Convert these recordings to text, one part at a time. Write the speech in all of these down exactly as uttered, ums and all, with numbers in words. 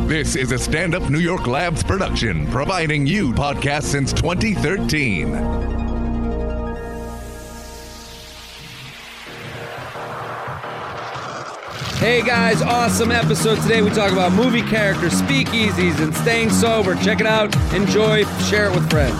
This is a Stand Up New York Labs production, providing you podcasts since twenty thirteen. Hey guys, awesome episode today. We talk about movie characters, speakeasies, and staying sober. Check it out, enjoy, share it with friends.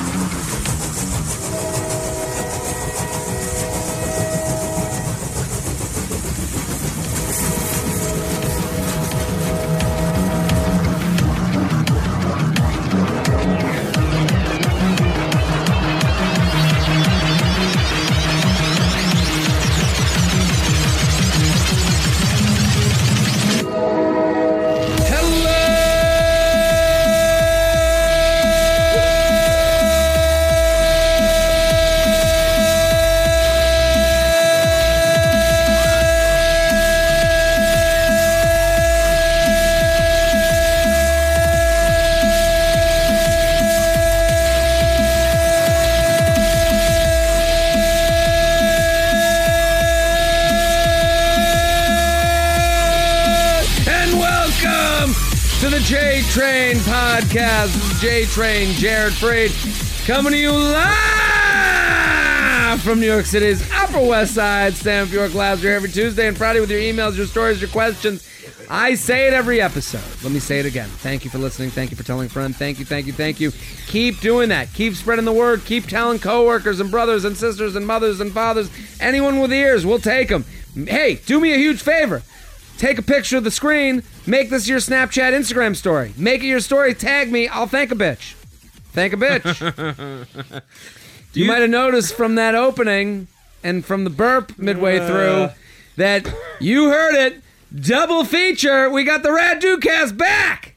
J-Train Podcast. This is J-Train, Jared Freid, coming to you live from New York City's Upper West Side. Stand Up New York Labs. We're here every Tuesday and Friday with your emails, your stories, your questions. I say it every episode. Let me say it again. Thank you for listening. Thank you for telling a friend. Thank you, thank you, thank you. Keep doing that. Keep spreading the word. Keep telling coworkers and brothers and sisters and mothers and fathers. Anyone with ears, we'll take them. Hey, do me a huge favor. Take a picture of the screen, make this your Snapchat, Instagram story. Make it your story, tag me, I'll thank a bitch. Thank a bitch. you, you might have noticed from that opening and from the burp midway uh, through that you heard it, double feature, we got the Rad Dudecast back!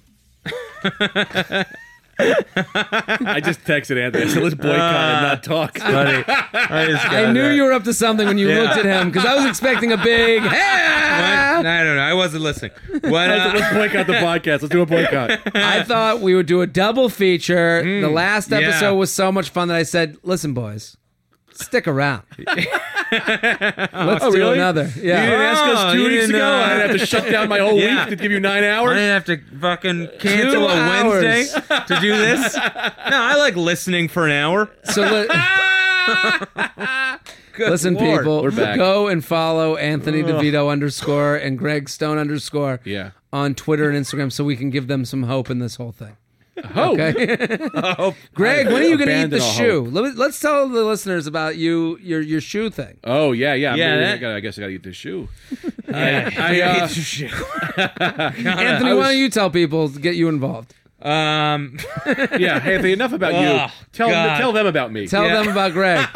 I just texted Anthony. I said, let's boycott uh, and not talk. Buddy, I, I knew there. You were up to something when you yeah. looked at him, because I was expecting a big, hey! No, I don't know. I wasn't listening. What, uh, let's boycott the podcast. Let's do a boycott. I thought we would do a double feature. Mm, the last episode yeah. was so much fun that I said, listen, boys, stick around. Let's oh, do really? another. Yeah. You didn't ask us two oh, weeks ago. uh, I'd have to shut down my whole yeah. week to give you nine hours. I didn't have to fucking cancel two a hours. Wednesday to do this. No, I like listening for an hour. So li- listen, Lord. people, We're back. Go and follow Anthony DeVito underscore and Greg Stone underscore yeah. on Twitter and Instagram so we can give them some hope in this whole thing. Hope. Okay. oh, Greg, when are you going to eat the all shoe? hope. Let- Let's tell the listeners about you, your your shoe thing. Oh, yeah, yeah. Yeah, Maybe that- I, gotta, I guess I got to eat this shoe. Yeah, I, uh, eat the shoe. Anthony, I was- why don't you tell people to get you involved? Um, yeah, Anthony, enough about Oh, you. Tell them, God. tell them about me. Tell Yeah. them about Greg.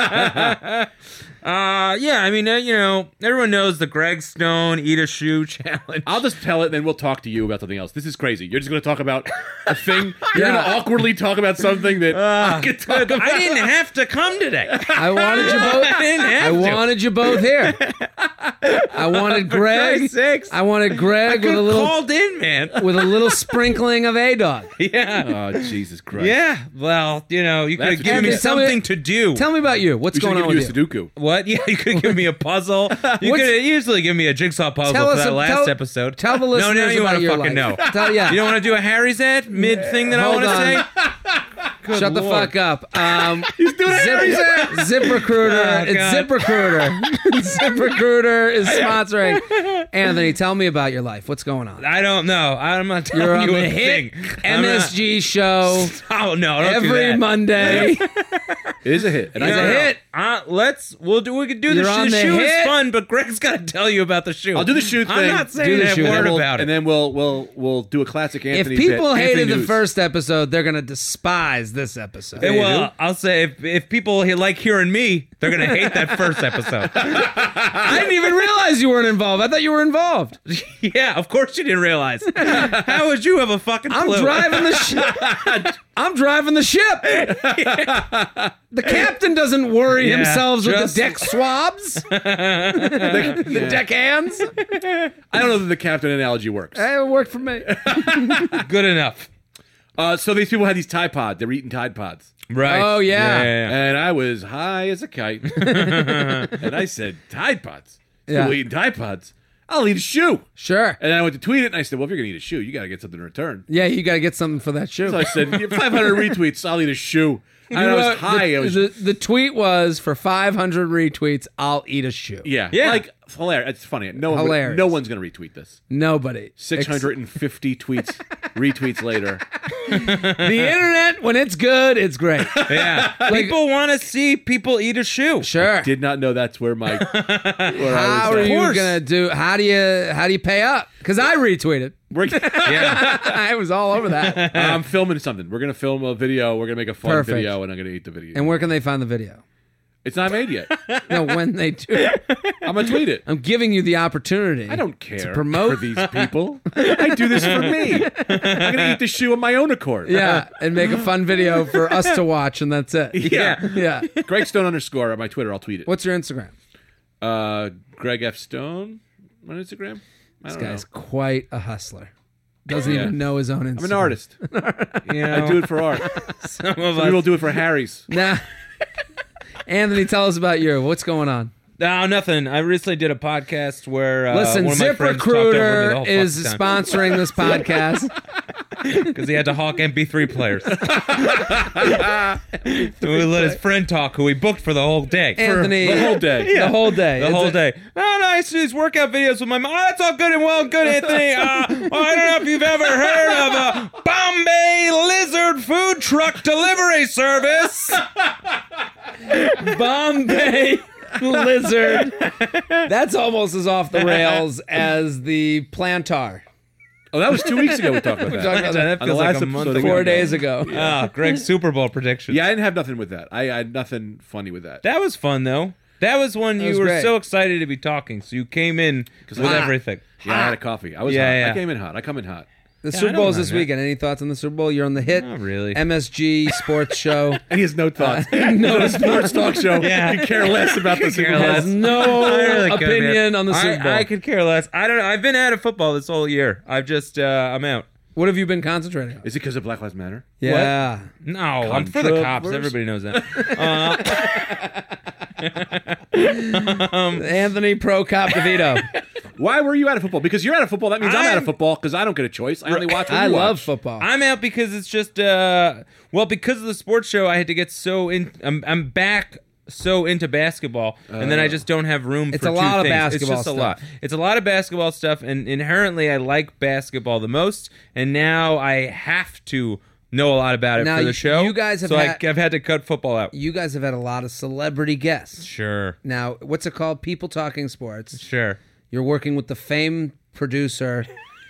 uh, yeah, I mean, uh, you know, everyone knows the Greg Stone Eat a Shoe Challenge. I'll just tell it, and then we'll talk to you about something else. This is crazy. You're just going to talk about a thing. You're Yeah. going to awkwardly talk about something that Uh, I could talk about. I didn't have to come today. I wanted you both. I didn't have I to. wanted you both here. I wanted Greg. Christ's sakes. I wanted Greg I with a little called in, man. with a little sprinkling of A Dog. Yeah. Oh, Jesus Christ. Yeah. Well, you know, you could That's have given me Anthony, tell me- something to do. Tell me about you. What's We should going give on you with a you? Sudoku. What? Yeah, you could have given me a puzzle. You What's- could have easily given me a jigsaw puzzle Tell for us that a- last tell- episode. Tell the No, listeners now you about wanna your fucking life. know. Tell, yeah. You don't want to do a Harry's Ed mid thing that Hold I want to on. say? Good Shut the Lord. fuck up. Um, He's doing it. Zip, ZipRecruiter. Oh, it's God. ZipRecruiter. ZipRecruiter is sponsoring. Anthony, tell me about your life. What's going on? I don't know. I'm not telling You're on you the a hit thing. M S G show I'm not- Oh no! Don't do every that. Monday. It is a hit. And It's I a know. hit. Uh, let's. We'll do. We could do the, You're shoe. on The the shoe hit. is fun, but Greg's got to tell you about the shoe. I'll do the shoe thing. I'm not Do saying the a shoe. word And we'll, about it. and then we'll we'll we'll do a classic If Anthony people bit. hated Anthony the News. first episode, they're going to despise this episode. Hey, well, I'll say if if people he- like hearing me, they're gonna hate that first episode. I didn't even realize you weren't involved. I thought you were involved. Yeah, of course you didn't realize. How would you have a fucking I'm clue? driving the ship. I'm driving the ship. The captain doesn't worry Yeah, himself with just- the deck swabs, the, the deck hands. I don't know that the captain analogy works. Hey, it worked for me. Good enough. Uh, so these people had these Tide Pods. They were eating Tide Pods. Right. Oh, yeah. yeah, yeah. And I was high as a kite. And I said, Tide Pods? Yeah. People eating Tide Pods? I'll eat a shoe. Sure. And then I went to tweet it, and I said, well, if you're going to eat a shoe, you got to get something in return. Yeah, you got to get something for that shoe. So I said, five hundred retweets, I'll eat a shoe. And You I know was what? high. The, I was, the, the tweet was for five hundred retweets, I'll eat a shoe. yeah. Yeah. Like, hilarious. It's funny. No, one would- Hilarious. no one's going to retweet this. Nobody. six hundred fifty tweets, retweets later. Ex- the internet, when it's good, it's great. Yeah. people want to see people eat a shoe. Sure. Did not know that's where my. Where How I are was you at. gonna do? How do you? How do you pay up? Because I retweeted. We're, Yeah. I was all over that. I'm filming something. We're going to film a video. We're going to make a fun Perfect. video, and I'm going to eat the video. And where can they find the video? It's not made yet. No, when they do. I'm going to tweet it. I'm giving you the opportunity. I don't care to promote for these people. I do this for me. I'm going to eat the shoe of my own accord. Yeah, and make a fun video for us to watch, and that's it. Yeah. Yeah. Greg Stone underscore on my Twitter. I'll tweet it. What's your Instagram? Uh, Greg F. Stone on Instagram? I This don't guy's know. quite a hustler. Doesn't Yeah. even know his own Instagram. I'm an artist. You know, I do it for art. some of Some us. people do it for Harry's. Nah. Anthony, tell us about you. What's going on? No, nothing. I recently did a podcast where uh, Listen, one of my friends talked over me the ZipRecruiter whole is fucking time sponsoring this podcast. because he had to hawk M P three players. So we let his friend talk, who we booked for the whole day. Anthony, the whole day. The whole day. The It's whole a- day. Oh, no, I used to do these workout videos with my mom. Oh, that's all good and well, good, Anthony. Uh, well, I don't know if you've ever heard of a Bombay Lizard food truck delivery service. Bombay Lizard. That's almost as off the rails as the plantar. Oh, that was two weeks ago we talked about We that. talked about that On the feels like last a month episode ago. we four talked days about ago. Ah, Greg's Super Bowl predictions. Yeah, I didn't have nothing with that. I, I had nothing funny with that. That was fun, though. That was when That you was were great. so excited to be talking, so you came in with I- everything. Yeah, I had a coffee. I was Yeah, hot. yeah. I came in hot. I come in hot. The Yeah, I Super don't Bowl is mind this that. weekend. Any thoughts on the Super Bowl? You're on the hit Not really. M S G sports show. And he has no thoughts. no Sports talk show. Yeah. You care less about the Super care Bowl. Has less. no I really could, opinion man. on the I- Super Bowl. I, could care less. I don't know. I've been out of football this whole year. I've just, uh, I'm out. What have you been concentrating on? Is it because of Black Lives Matter? Yeah. No, I'm for the cops. Controversy. Everybody knows that. Uh, Anthony Pro Cop DeVito. Why were you out of football? Because you're out of football. That means I'm, out of I'm- football because I don't get a choice. I only watch what I you love watch. football. I'm out because it's just, uh, well, because of the sports show, I had to get so in. I'm, I'm back so into basketball, and then I just don't have room It's for a two lot of things. basketball It's just a stuff. lot. It's a lot of basketball stuff, and inherently, I like basketball the most, and now I have to know a lot about it Now, for you- the show. you guys have so had- I, I've had to cut football out. You guys have had a lot of celebrity guests. Sure, Now, what's it called? People Talking Sports. sure. You're working with the famed producer.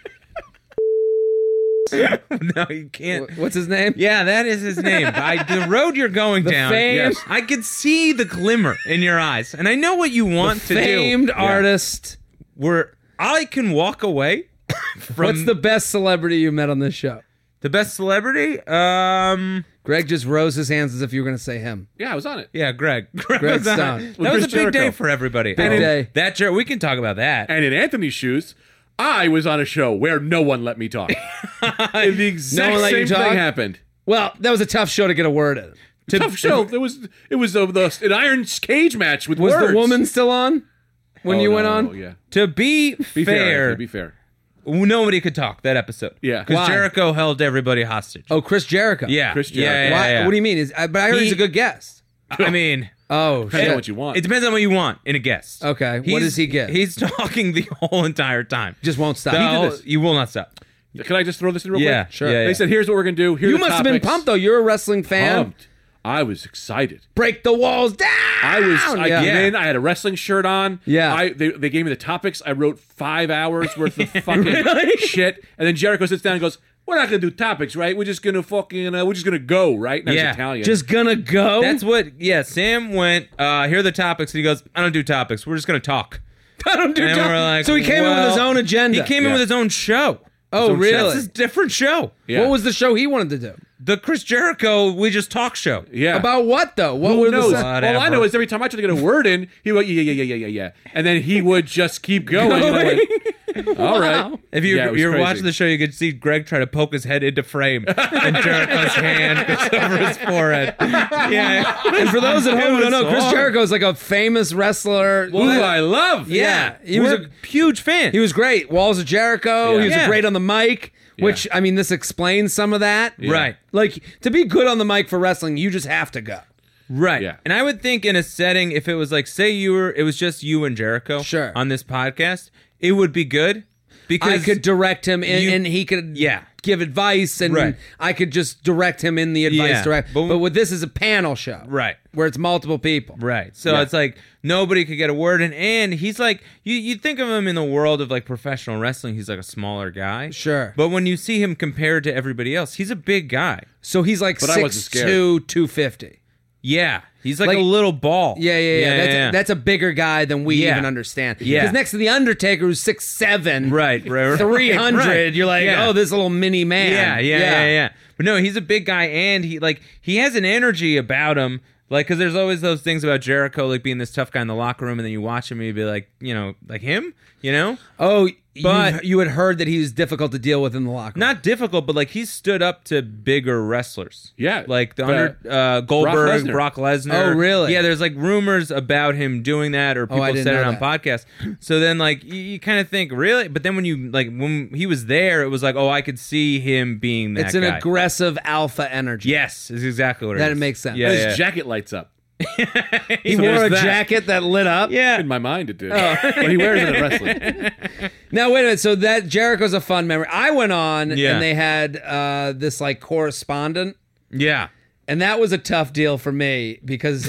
No, you can't. Wh- What's his name? Yeah, that is his name. I, the road you're going The down. famed- Yes. I could see the glimmer in your eyes, and I know what you want to Famed do. artist. Where I can walk away from What's the best celebrity you met on this show? the best celebrity. Um, Greg just rose his hands as if you were going to say him. Yeah, I was on it. yeah, Greg. Greg, Greg was on Stone. it. With That was Chris a big day Jericho. for everybody. Big Oh, day. That Jer- we can talk about that. And in Anthony's shoes, I was on a show where no one let me talk. And the exact No one let you same talk? thing happened. Well, that was a tough show to get a word in. To- Tough show. It was it was a, the, an iron cage match with Was words. the woman still on when Oh, you no, went no, on? no, yeah. To be, Be fair. fair, Anthony, be fair. nobody could talk that episode. Yeah. because Why? Jericho held everybody hostage. Oh, Chris Jericho. yeah, Chris yeah, Jericho. yeah, Why, yeah. What do you mean? Is, I, but I heard He- he's a good guest. I mean, Oh, Depends on shit. what you want. it depends on what you want in a guest. Okay, what He's- does he get? He's talking the whole entire time. Just won't stop. The He did whole- this. You will not stop. Can I just throw this in real Yeah, quick? sure. Yeah, They yeah. said, here's what we're going to do. Here You are the must have been topics. pumped, though. You're a wrestling fan. Pumped. I was excited. Break the walls down. I was. I yeah. came in. I had a wrestling shirt on. Yeah. I they, they gave me the topics. I wrote five hours worth of fucking Really? shit. And then Jericho sits down and goes, "We're not gonna do topics, right? We're just gonna fucking. Uh, we're just gonna go, right?" And Yeah. It's Italian. Just gonna go. That's what. Yeah, Sam went. Uh, here are the topics, and he goes, "I don't do topics. We're just gonna talk." I don't do And talk- we're like, So he came in with his well, own agenda. He came in Yeah. with his own show. Oh, own show. really? That's his different show. Yeah. What was the show he wanted to do? The Chris Jericho We Just Talk show. yeah. About what though? What Who were knows? the All Whatever. I know is every time I tried to get a word in, he would yeah, yeah, yeah, yeah, yeah, yeah, yeah, and then he would just keep going. You know, like, All right. If you, Yeah, it was you're crazy. watching the show, you could see Greg try to poke his head into frame, and Jericho's hand goes over his forehead. Yeah. And for those at home who don't know, Chris Jericho. Jericho is like a famous wrestler. Who I love. Yeah, He was a huge fan. He was great. Walls of Jericho. Yeah. He was Yeah. great on the mic, which, I mean, this explains some of that. Right. Like, to be good on the mic for wrestling, you just have to go. Right. Yeah. And I would think in a setting, if it was like, say you were, it was just you and Jericho Sure. on this podcast, it would be good because I could direct him, in, you- and he could Yeah. give advice, and Right. I could just direct him in the advice Yeah. direct. But- But, with this is a panel show. Right. Where it's multiple people. Right. So Yeah. it's like nobody could get a word in. And he's like, you you think of him in the world of like professional wrestling, he's like a smaller guy. Sure. But when you see him compared to everybody else, he's a big guy. So he's like But I wasn't six scared. two, two fifty. Yeah. He's like, Like- a little ball. Yeah, yeah, yeah. that's, yeah. that's a bigger guy than we Yeah. even understand. Yeah. Because next to the Undertaker, who's six seven, Right, right, right. three hundred, Right. you're like, Yeah. oh, this little mini man. Yeah, yeah, yeah, yeah. But no, he's a big guy, and he like he has an energy about him. Like, because there's always those things about Jericho, like being this tough guy in the locker room, and then you watch him, and you'd be like, you know, like him, you know? Oh, But- you, you had heard that he was difficult to deal with in the locker room. Not difficult, but like he stood up to bigger wrestlers. Yeah, like the but under uh, Goldberg, Lesnar. Brock Lesnar. Oh, really? Yeah, there's like rumors about him doing that, or people I didn't said it know on that. podcasts. So then, like, you, you kind of think, really? But then when you like when he was there, it was like, oh, I could see him being that it's an guy. aggressive alpha energy. Yes, is exactly what it That is. makes sense. Yeah, His yeah. jacket lights up. He So wore a there's that. jacket that lit up. yeah. In my mind, it did. Oh. But he wears it at wrestling. Now wait a minute. So that Jericho's a fun memory. I went on Yeah. and they had uh, this like correspondent, yeah. and that was a tough deal for me because.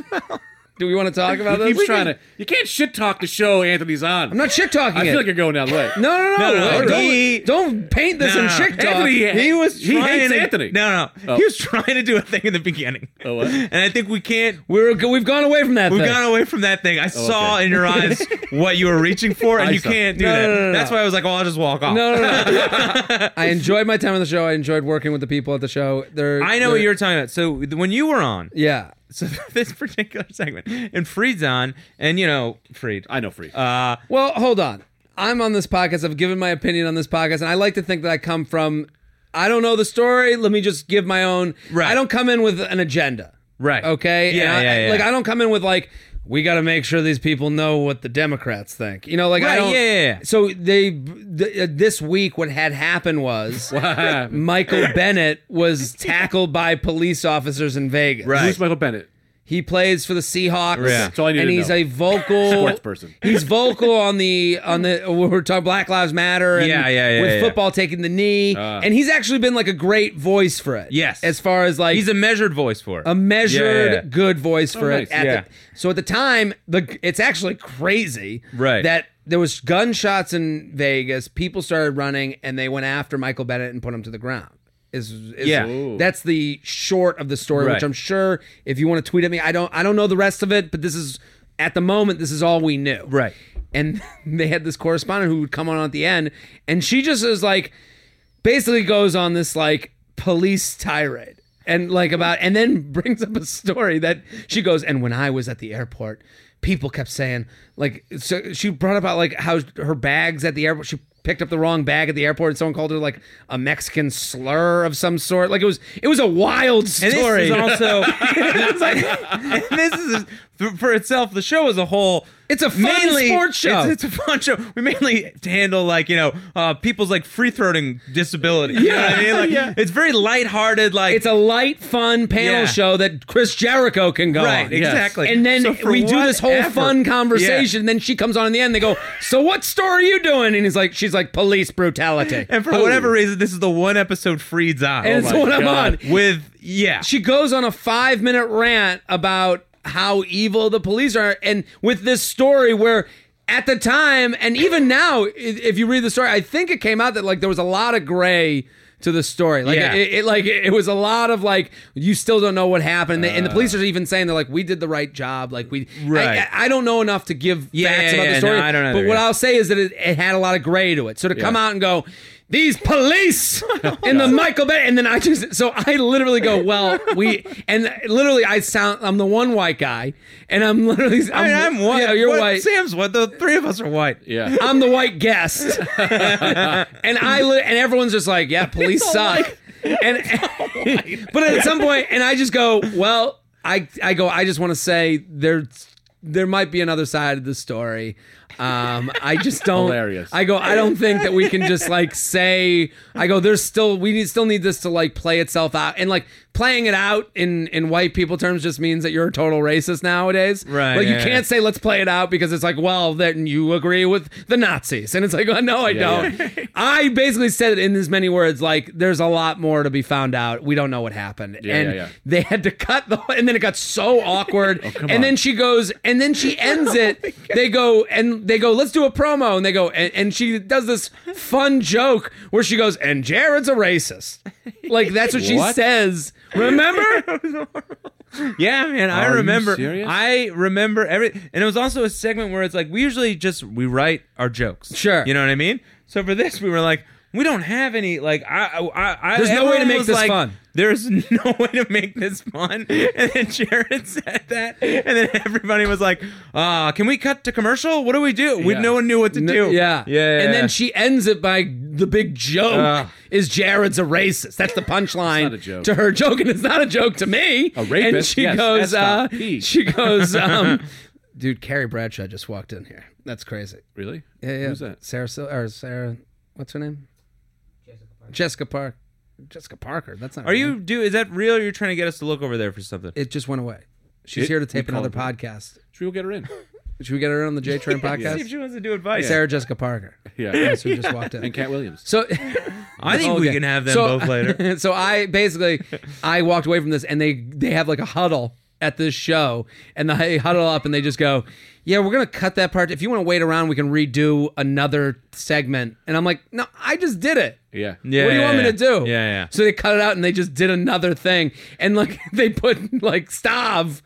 Do we want to talk about He this? keeps trying to. You can't shit talk the show Anthony's on. I'm not shit talking I it. feel like you're going down late. no, no, no, No, no, no. Don't, He- don't paint this No, in no, no. chick talk. Anthony, He was he trying hates to, Anthony. No, no. Oh. He was trying to do a thing in the beginning. Oh, what? And I think we can't We're we've gone away from that. We've thing. gone away from that thing. I saw okay. in your eyes what you were reaching for, and I you saw. can't do No, that. no, no, no, That's no. why I was like, "Oh, I'll just walk off." No, no, no. I enjoyed my time on the show. I enjoyed working with the people at the show. They're, I know they're- what you're talking about. So when you were on, Yeah. so this particular segment, and Freed's on, and you know Freed. I know free. Uh, Well, hold on. I'm on this podcast. I've given my opinion on this podcast, and I like to think that I come from. I don't know the story. Let me just give my own. Right. I don't come in with an agenda. right. Okay. Yeah, And I- yeah, yeah. Like I don't come in with like we got to make sure these people know what the Democrats think. You know, like I Right, don't. yeah, yeah, yeah. So they th- uh, this week what had happened was What happened? Michael Bennett was tackled by police officers in Vegas. Right. Who's Michael Bennett? He plays for the Seahawks. Yeah. That's all I need and to he's know. a vocal Sports person. He's vocal on the on the we're talking Black Lives Matter and Yeah, yeah, yeah, with yeah. football taking the knee. Uh. and he's actually been like a great voice for it. Yes. As far as like He's a measured voice for it. a measured Yeah, yeah, yeah. good voice for nice. it. At Yeah. the, so at the time, the it's actually crazy Right. that there was gunshots in Vegas. People started running and they went after Michael Bennett and put him to the ground. Is, is Yeah. Ooh. that's the short of the story, Right. which I'm sure if you want to tweet at me, I don't I don't know the rest of it, but this is at the moment this is all we knew. Right. And they had this correspondent who would come on at the end, and she just is like, basically goes on this like police tirade. And like about, and then brings up a story that she goes, and when I was at the airport, people kept saying, like, so she brought about like how her bags at the airport, she picked up the wrong bag at the airport, and someone called her like a Mexican slur of some sort. Like it was, it was a wild And story. this is also, and this is for- for itself. The show as a whole, It's a fun sports show. It's, it's a fun show. We mainly handle like you know uh, people's like free throating disability. You know what I mean? Like, Yeah. It's very lighthearted. Like It's a light, fun panel Yeah. show that Chris Jericho can go right, on. exactly. And then So for we do this whole whatever- fun conversation. Yeah. And then she comes on in the end. They go, "So what store are you doing?" And he's like, "She's like police brutality." And for whatever reason, this is the one episode Freed's on. And it's my the one I'm God. on. with yeah. She goes on a five minute rant about how evil the police are, and with this story where. At the time, and even now, i- if you read the story, I think it came out that like there was a lot of gray to the story. Like Yeah. it, it like it was a lot of like you still don't know what happened, and, they, and the police are even saying they're like we did the right job. Like we, Right. I, I don't know enough to give Yeah, facts yeah, about yeah, the story. no, I don't but either, what yeah. I'll say is that it, it had a lot of gray to it. So to come Yeah. out and go. These police in the Michael Bay, and then I just so I literally go, well, we and literally I sound I'm the one white guy, and I'm literally I'm, I mean, I'm white. Yeah, you're What? white. Sam's what? The three of us are white. Yeah. I'm the white guest, and I li- and everyone's just like, yeah, police suck, and but at some point, and I just go, well, I I go, I just want to say there there might be another side of the story. Um, I just don't. Hilarious. I go. I don't think that we can just like say. I go. There's still. We need still need this to like play itself out, and like playing it out in in white people terms just means that you're a total racist nowadays. Right, Like you yeah, can't yeah. say let's play it out because it's like, well, then you agree with the Nazis, and it's like, oh, no, I Yeah, don't. I basically said it in as many words. Like there's a lot more to be found out. We don't know what happened, Yeah, and yeah, yeah. they had to cut the. And then it got so awkward. Oh, come and on. then she goes, and then she ends it. They go and they go, let's do a promo, and they go, and, and she does this fun joke where she goes, and Jared's a racist. Like that's what she What? says. Remember? Yeah, man, I Are you remember. serious? I remember every, and it was also a segment where it's like we usually just we write our jokes. Sure. you know what I mean. So for this, we were like, we don't have any. Like, I, I, I There's no way to everyone make was this like, fun. There's no way to make this fun. And then Jared said that, and then everybody was like, uh, can we cut to commercial? What do we do? We Yeah. no one knew what to do. Yeah. yeah. And yeah. then she ends it by the big joke Ugh. is Jared's a racist. That's the punchline It's not a joke. to her joke, and it's not a joke to me. A rapist? And she Yes, goes, uh, S P. she goes, um, dude, Carrie Bradshaw just walked in here. That's crazy. Really? Yeah, yeah. Who's that? Sarah, Sil- or Sarah, what's her name? Jessica Parker. Jessica Parker. That's not. Are her you name. do? Is that real? Or you're trying to get us to look over there for something? It just went away. She's It- here to we tape called another her. podcast. Should we go get her in? Should we get her on the J Train See if podcast? she wants to do advice. Sarah Jessica Parker. Yeah. That's who just walked in. And Cat Williams. So I think we Okay. can have them So- both later. so I basically I walked away from this, and they they have like a huddle at this show, and they huddle up and they just go, yeah, we're gonna cut that part. If you want to wait around, we can redo another segment. And I'm like, no, I just did it. Yeah. Yeah, What do you yeah, want me yeah. to do? Yeah, yeah. So they cut it out and they just did another thing. And like they put like Stav,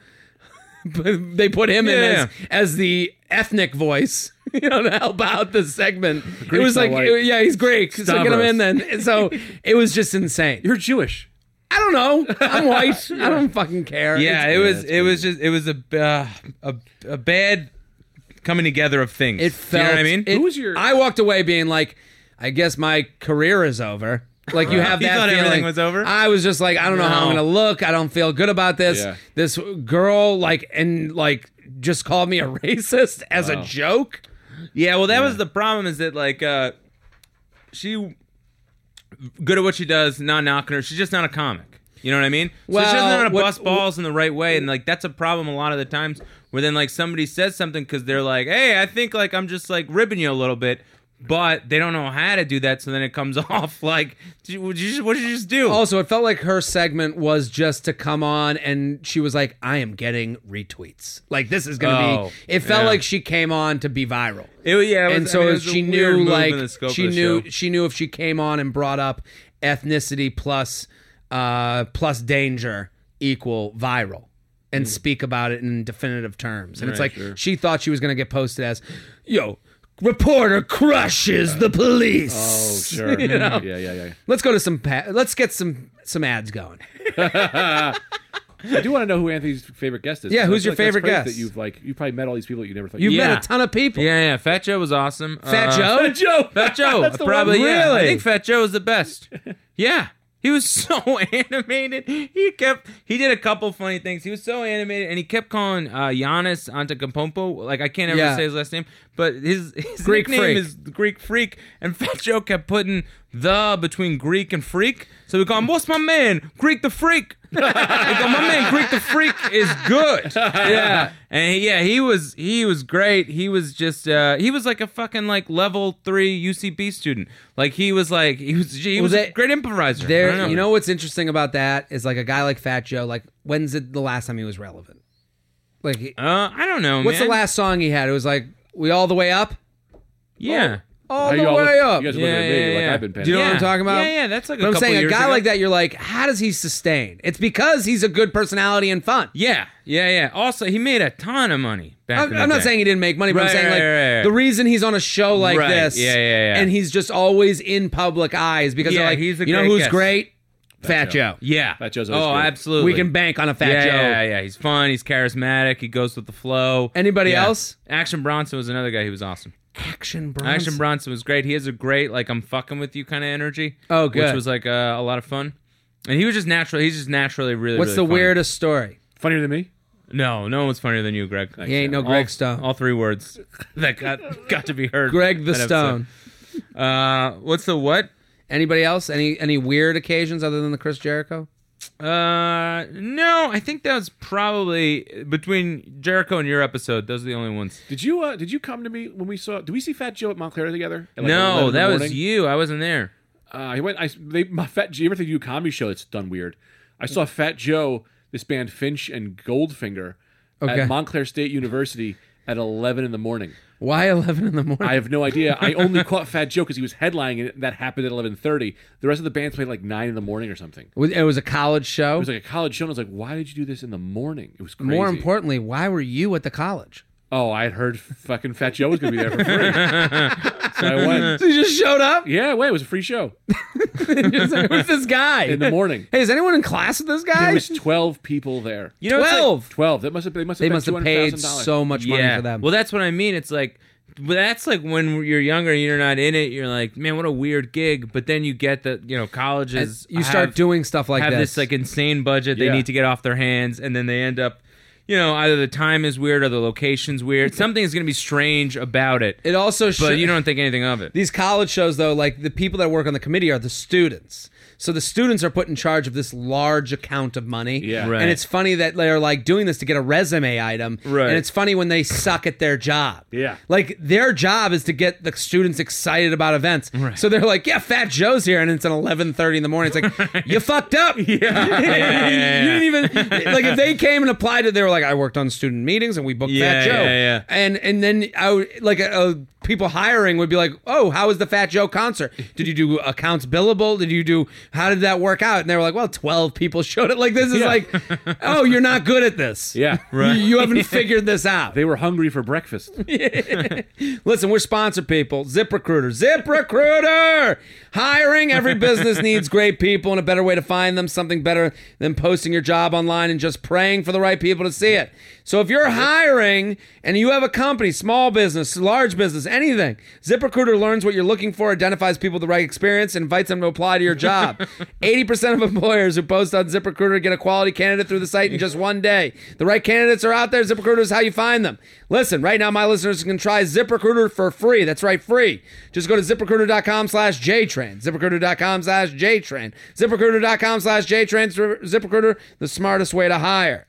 they put him in Yeah. as, as the ethnic voice, you know, to help out the segment. It Greek's was like, not white. it- yeah, he's Greek. So get him Stavros. in then. And so it was just insane. You're Jewish. I don't know. I'm white. I don't fucking care. Yeah, It's- it was. that's It was just. It was a uh, a a bad coming together of things. It Do felt. you know what I mean? it- Who was your- I walked away being like, I guess my career is over. Like you have You that thought feeling. everything was over? I was just like, I don't know how I'm No. gonna look. I don't feel good about this. Yeah. This girl, like, and like, just called me a racist as a Wow. joke. Yeah, well, that was the problem. Is that like uh, she good at what she does, not knocking her. She's just not a comic. You know what I mean? So Well, she doesn't know how to what- bust balls in the right way, and like that's a problem a lot of the times. Where then like somebody says something because they're like, "Hey, I think like I'm just like ribbing you a little bit," but they don't know how to do that. So then it comes off like, "Did you, what did you just, what did you just do?" Also, it felt like her segment was just to come on, and she was like, "I am getting retweets. Like this is gonna Oh, be." It felt yeah. like she came on to be viral. It, yeah, it was, and so I mean, it was a she weird knew move like in the scope she of the knew show. she knew if she came on and brought up ethnicity plus uh plus danger equal viral and speak about it in definitive terms. And it's Right, like sure. she thought she was going to get posted as, yo, reporter crushes the police. Oh, sure. You know? Yeah, yeah, yeah. Let's go to some pa- let's get some some ads going. I do want to know who Anthony's favorite guest is. Yeah, So I who's feel your like that's favorite crazy guest? That you've like you probably met all these people that you never thought You've you Yeah. met a ton of people. Yeah, yeah. Fat Joe was awesome. Fat Uh, Joe? Fat Joe. Fat Joe. That's the Probably, one. yeah. I Really? think Fat Joe was the best. Yeah. He was so animated. He kept, he did a couple funny things. He was so animated, and he kept calling uh, Giannis Antetokounmpo. Like, I can't ever Yeah. say his last name, but his, his Greek nickname Freak. is Greek Freak, and Fat Joe kept putting the between Greek and Freak. So we call him, what's my man? Greek the Freak. We go, my man Greek the Freak is good. Yeah. And he, yeah, he was he was great. He was just uh, he was like a fucking like level three U C B student. Like he was like he was he Well, was they- a great improviser. I There, don't know. you know what's interesting about that is like a guy like Fat Joe. Like, when's it the last time he was relevant? Like, Uh, I don't know. what's man. the last song he had? It was like "We All the Way Up." Yeah. all How the you all way look- up. You guys are Yeah, looking at me yeah, like yeah. I've been Do you paying. know what I'm talking about? Yeah, yeah, that's like a But I'm couple saying a years guy ago. like that, you're like, how does he sustain? It's because he's a good personality and fun. Yeah, yeah, yeah. Also, he made a ton of money back I'm, in the I'm not day. saying he didn't make money, but I'm Right, saying like right, right, right. the reason he's on a show like Right, this, yeah, yeah, yeah. and he's just always in public eyes because Yeah, they're like, he's a you know great who's guest. great? Fat Joe. Joe. Yeah. Fat Joe's always Oh, good. absolutely. We can bank on a Fat yeah, Joe. Yeah, yeah, he's fun. He's charismatic. He goes with the flow. Anybody Yeah. else? Action Bronson was another guy who was awesome. Action Bronson. Action Bronson was great. He has a great like I'm fucking with you kind of energy. Oh, good. Which was like uh, a lot of fun. And he was just natural. He's just naturally really. What's really the funny. weirdest story? Funnier than me? No, no one's funnier than you, Greg. He ain't no all, Greg Stone. All three words that got got to be heard. Greg the that Stone. episode. Uh, what's the what? Anybody else? Any any weird occasions other than the Chris Jericho? Uh, no, I think that was probably between Jericho and your episode. Those are the only ones. Did you uh, did you come to me when we saw? Did we see Fat Joe at Montclair together? At like eleven No, in the that was morning? you. I wasn't there. Uh, I went. I they my Fat Joe. You ever think you do a comedy show? It's done weird. I saw Fat Joe, this band Finch and Goldfinger, Okay. at Montclair State University at eleven in the morning. Why eleven in the morning? I have no idea. I only caught Fat Joe because he was headlining, and that happened at eleven thirty. The rest of the bands played like nine in the morning or something. It Was- It was a college show. was like a college show, and I was like, "Why did you do this in the morning?" It was crazy. More importantly, why were you at the college? oh, I had heard fucking Fat Joe was going to be there for free, so I went. So you just showed up? Yeah, wait, it was a free show Just like, who's this guy? in the morning. Hey, is anyone in class with this guy? There was twelve people there. You know, it's like- Twelve. Twelve. That must have. They must have. They spent must have paid two hundred thousand dollars. so much money yeah. for them. Well, that's what I mean. It's like, but that's like when you're younger and you're not in it. You're like, man, what a weird gig. But then you get that, you know, colleges. As you start have, doing stuff like have this. this like insane budget they Yeah. need to get off their hands, and then they end up, you know, either the time is weird or the location's weird. Something is going to be strange about it, it also but sho- you don't think anything of it. These college shows, though, like the people that work on the committee are the students. So the students are put in charge of this large account of money. Yeah. Right. And it's funny that they're like doing this to get a resume item. Right. And it's funny when they suck at their job. Yeah. Like their job is to get the students excited about events. Right. So they're like, yeah, Fat Joe's here. And it's at eleven thirty in the morning. It's like, you fucked up. Yeah. yeah, yeah. You didn't even, like if they came and applied it, they were like, I worked on student meetings and we booked Yeah, Fat Joe. yeah, yeah. And, and then I would, like a, a people hiring would be like, oh, how was the Fat Joe concert? Did you do accounts billable? Did you do, how did that work out? And they were like, well, twelve people showed it. Like, this is Yeah. like, oh, you're not good at this. Yeah. You, you haven't figured this out. They were hungry for breakfast. Listen, we're sponsored people. ZipRecruiter. ZipRecruiter! Hiring. Every business needs great people, and a better way to find them, something better than posting your job online and just praying for the right people to see it. So if you're hiring and you have a company, small business, large business, anything, ZipRecruiter learns what you're looking for, identifies people with the right experience, and invites them to apply to your job. eighty percent of employers who post on ZipRecruiter get a quality candidate through the site in just one day. The right candidates are out there. ZipRecruiter is how you find them. Listen, right now my listeners can try ZipRecruiter for free. That's right, free. Just go to ZipRecruiter.com slash JTrain. ZipRecruiter.com slash JTrain. ZipRecruiter.com slash JTrain. ZipRecruiter, the smartest way to hire.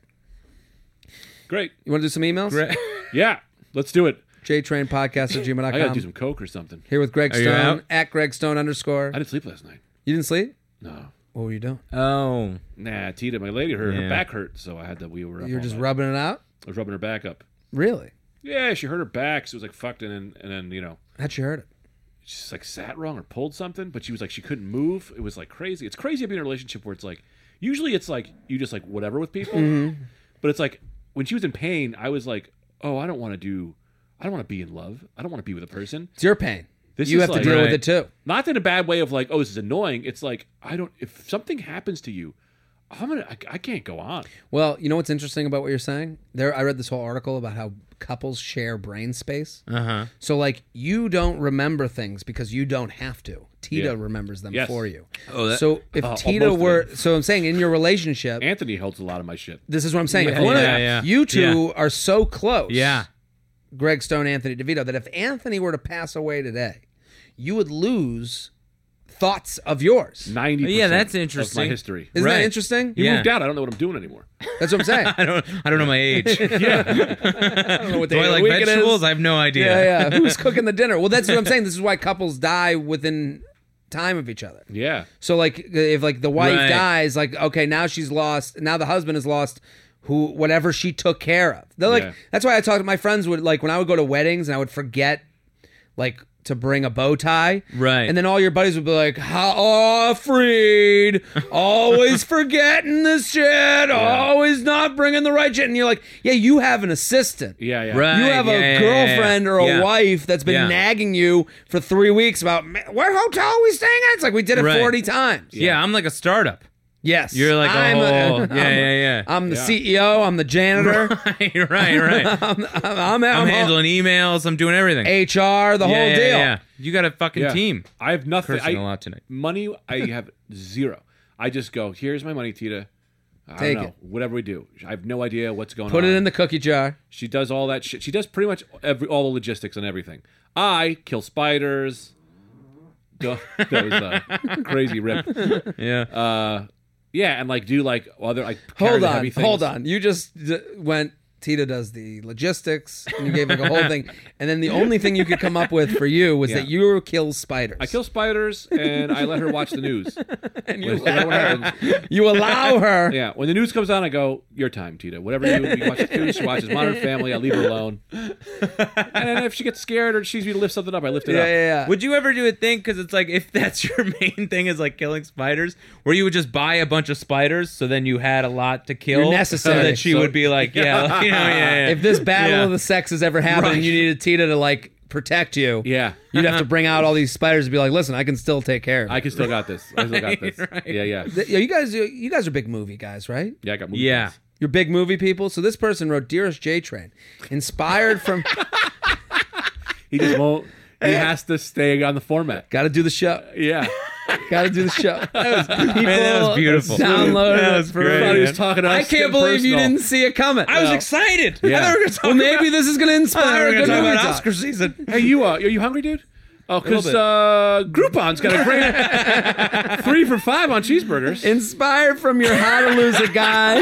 Great. You want to do some emails? Right. Yeah. Let's do it. JTrainPodcast at gmail dot I got to do com. some coke or something. Here with Greg Are you Stone, out? at Greg Stone underscore. I didn't sleep last night. You didn't sleep? No. What were you doing? Oh, Nah, Tita, my lady, her, her Yeah. back hurt, so I had to. We were up. You were all just night. rubbing it out? I was rubbing her back up. Really? Yeah, she hurt her back, so it was like fucked, and then and then you know, How'd you hurt it? she just like sat wrong or pulled something, but she was like she couldn't move. It was like crazy. It's crazy to be in a relationship where it's like usually it's like you just like whatever with people, Mm-hmm. but it's like when she was in pain, I was like, oh, I don't want to do, I don't want to be in love. I don't want to be with a person. It's your pain. This you is have like- to deal with Right. it too. Not in a bad way of like, oh, this is annoying. It's like I don't. If something happens to you, I'm gonna. I, I can't go on. Well, you know what's interesting about what you're saying? There, I read this whole article about how couples share brain space. uh huh. So, like, you don't remember things because you don't have to. Tita Yeah. remembers them Yes. for you. Oh, that- so if Uh, Tita most of were, them. so I'm saying in your relationship, Anthony holds a lot of my shit. this is what I'm saying. Yeah, if one yeah, of yeah. you two are so close, Yeah. Greg Stone, Anthony DeVito, that if Anthony were to pass away today, you would lose thoughts of yours. Ninety. Yeah, that's Of my interesting. history. Isn't that Right. interesting? He Yeah. moved out. I don't know what I'm doing anymore. That's what I'm saying. I don't. I don't know my age. I don't know what Do day I of the like week it is. vegetables? I have no idea. Yeah, yeah. Who's cooking the dinner? Well, that's what I'm saying. This is why couples die within time of each other. Yeah. So, like, if like the wife Right. dies, like, okay, now she's lost. Now the husband has lost who whatever she took care of. They're like, Yeah. that's why I talk to my friends would like when I would go to weddings and I would forget like to bring a bow tie. Right. And then all your buddies would be like, oh, Freed, always forgetting this shit, always not bringing the right shit. And you're like, yeah, you have an assistant. Yeah, yeah. Right. You have yeah, a yeah, girlfriend yeah, or a yeah. wife that's been Yeah. nagging you for three weeks about, "Man, what hotel are we staying at?" It's like, we did it Right. forty times. Yeah, I'm like a startup. Yes. You're like, I'm oh, a- yeah, I'm- yeah, yeah. I'm the Yeah. C E O. I'm the janitor. right, right, right. I'm, I'm, I'm, I'm handling emails. I'm doing everything. H R, the yeah, whole yeah, deal. Yeah. You got a fucking Yeah. team. I have nothing. Cursing I, a lot tonight. Money, I have zero. I just go, here's my money, Tita. I Take don't know. it. Whatever we do. I have no idea what's going Put on. it in the cookie jar. She does all that shit. She does pretty much every all the logistics and everything. I kill spiders. Go- that was a crazy rip. Yeah. Uh, yeah, and like do like other like carry Hold the on, heavy things. hold on. You just d- went. Tita does the logistics, and you gave like a whole thing, and then the only thing you could come up with for you was Yeah. that you kill spiders. I kill spiders and I let her watch the news. and When- you, when what happens- you allow her. Yeah, when the news comes on, I go, "Your time, Tita. Whatever you, you watch the news. She watches Modern Family. I leave her alone. And then if she gets scared or she needs me to lift something up, I lift it Yeah, up. yeah, yeah. Would you ever do a thing? Because it's like, if that's your main thing is like killing spiders, where you would just buy a bunch of spiders so then you had a lot to kill. You're necessary. So that she So- would be like, yeah, you know, yeah, yeah. If this battle Yeah. of the sexes ever happened, and you needed Tita to like protect you, Yeah, you'd have to bring out all these spiders and be like, "Listen, I can still take care of I it." can still got this. I still got this. Right. Yeah, yeah, Th- Yeah, you guys, you guys are big movie guys, right? yeah. I got movie Yeah. plans. You're big movie people. So this person wrote, "Dearest J Train, inspired from." He just won't. He has to stay on the format. Got to do the show. Yeah. Got to do the show. That was, people Man, that was beautiful. Downloaded That it was for great, fun. He was man. talking to us. I can't getting believe you personal. didn't see it coming. I was No. excited. Yeah. I thought we were gonna talk Well, maybe about, this is going to I thought we inspire were a gonna good talk movie about talk. Oscar season. Hey, you uh, are you hungry, dude? Oh, because bit. uh, Groupon's got a great three for five on cheeseburgers. Inspired from your How to Lose a Guy.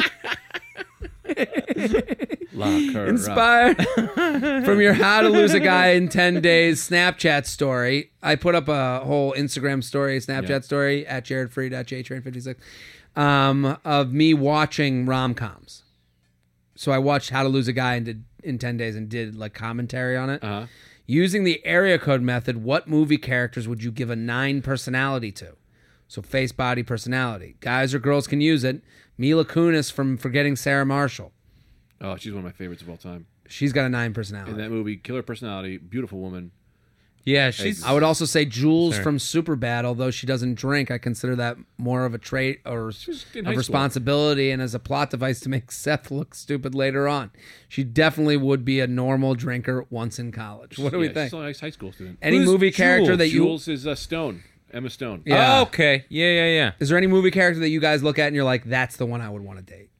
Lock her up. Inspired from your How to Lose a Guy in ten days Snapchat story. I put up a whole Instagram story, Snapchat Yeah. story at jared freed at j train fifty-six um, of me watching rom-coms. So I watched How to Lose a Guy and did, in ten days and did like commentary on it. Uh-huh. Using the area code method, what movie characters would you give a nine personality to? So face, body, personality. Guys or girls can use it. Mila Kunis from Forgetting Sarah Marshall. Oh, she's one of my favorites of all time. She's got a nine In personality. that movie, killer personality, beautiful woman. Yeah, she's. I would also say Jules Sorry. from Superbad, although she doesn't drink, I consider that more of a trait or was in of high school. responsibility and as a plot device to make Seth look stupid later on. She definitely would be a normal drinker once in college. What do we Yeah, think? She's a nice high school student. Any Who's movie character Jules? that you Jules is uh, Stone. Emma Stone. Yeah. Oh, okay. Yeah, yeah, yeah. Is there any movie character that you guys look at and you're like, that's the one I would want to date?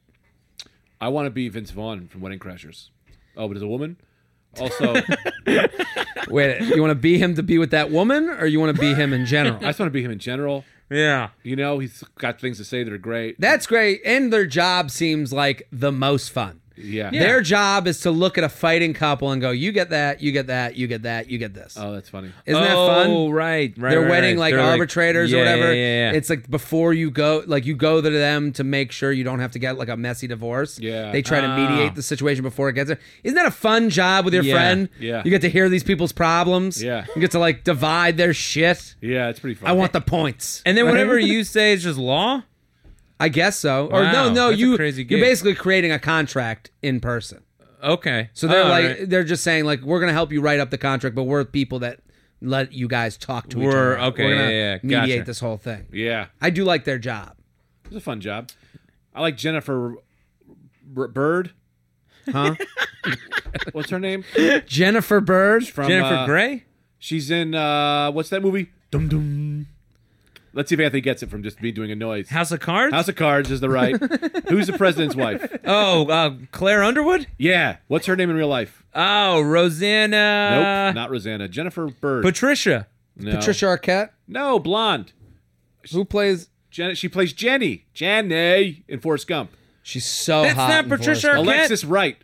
I want to be Vince Vaughn from Wedding Crashers. Oh, but as a woman? Also, Wait, you want to be him to be with that woman, or you want to be him in general? I just want to be him in general. Yeah. You know, he's got things to say that are great. That's great, and their job seems like the most fun. Yeah. Their job is to look at a fighting couple and go, you get that, you get that, you get that, you get this. Oh, that's funny. Isn't that Oh, fun? right, right. They're right, wedding right. like They're arbitrators yeah, or whatever. Yeah, yeah, yeah. It's like before you go, like you go to them to make sure you don't have to get like a messy divorce. Yeah. They try to Ah. mediate the situation before it gets there. Isn't that a fun job with your Yeah. friend? Yeah. You get to hear these people's problems. Yeah. You get to like divide their shit. Yeah, it's pretty fun. I want the points. and then Right? whatever you say is just law. I guess so. Or no, Wow, no, that's a you crazy you're gig. basically creating a contract in person. Okay. So they're All like right. they're just saying like we're gonna help you write up the contract, but we're people that let you guys talk to each We're- other. okay, We're gonna yeah, yeah, mediate gotcha. this whole thing. Yeah. I do like their job. It's a fun job. I like Jennifer B- Bird. Huh? What's her name? Jennifer Bird. From Jennifer uh, Grey. She's in uh what's that movie? Dum dum. Let's see if Anthony gets it from just me doing a noise. House of Cards. House of Cards is the right. Who's the president's wife? oh, uh, Claire Underwood. Yeah. What's her name in real life? Oh, Rosanna. nope, not Rosanna. Jennifer Bird. Patricia. no. Patricia Arquette. No, blonde. Who plays? Jen- she plays Jenny. Jenny in Forrest Gump. She's so That's hot. not in Patricia Forrest Gump. Arquette. Alexis Wright.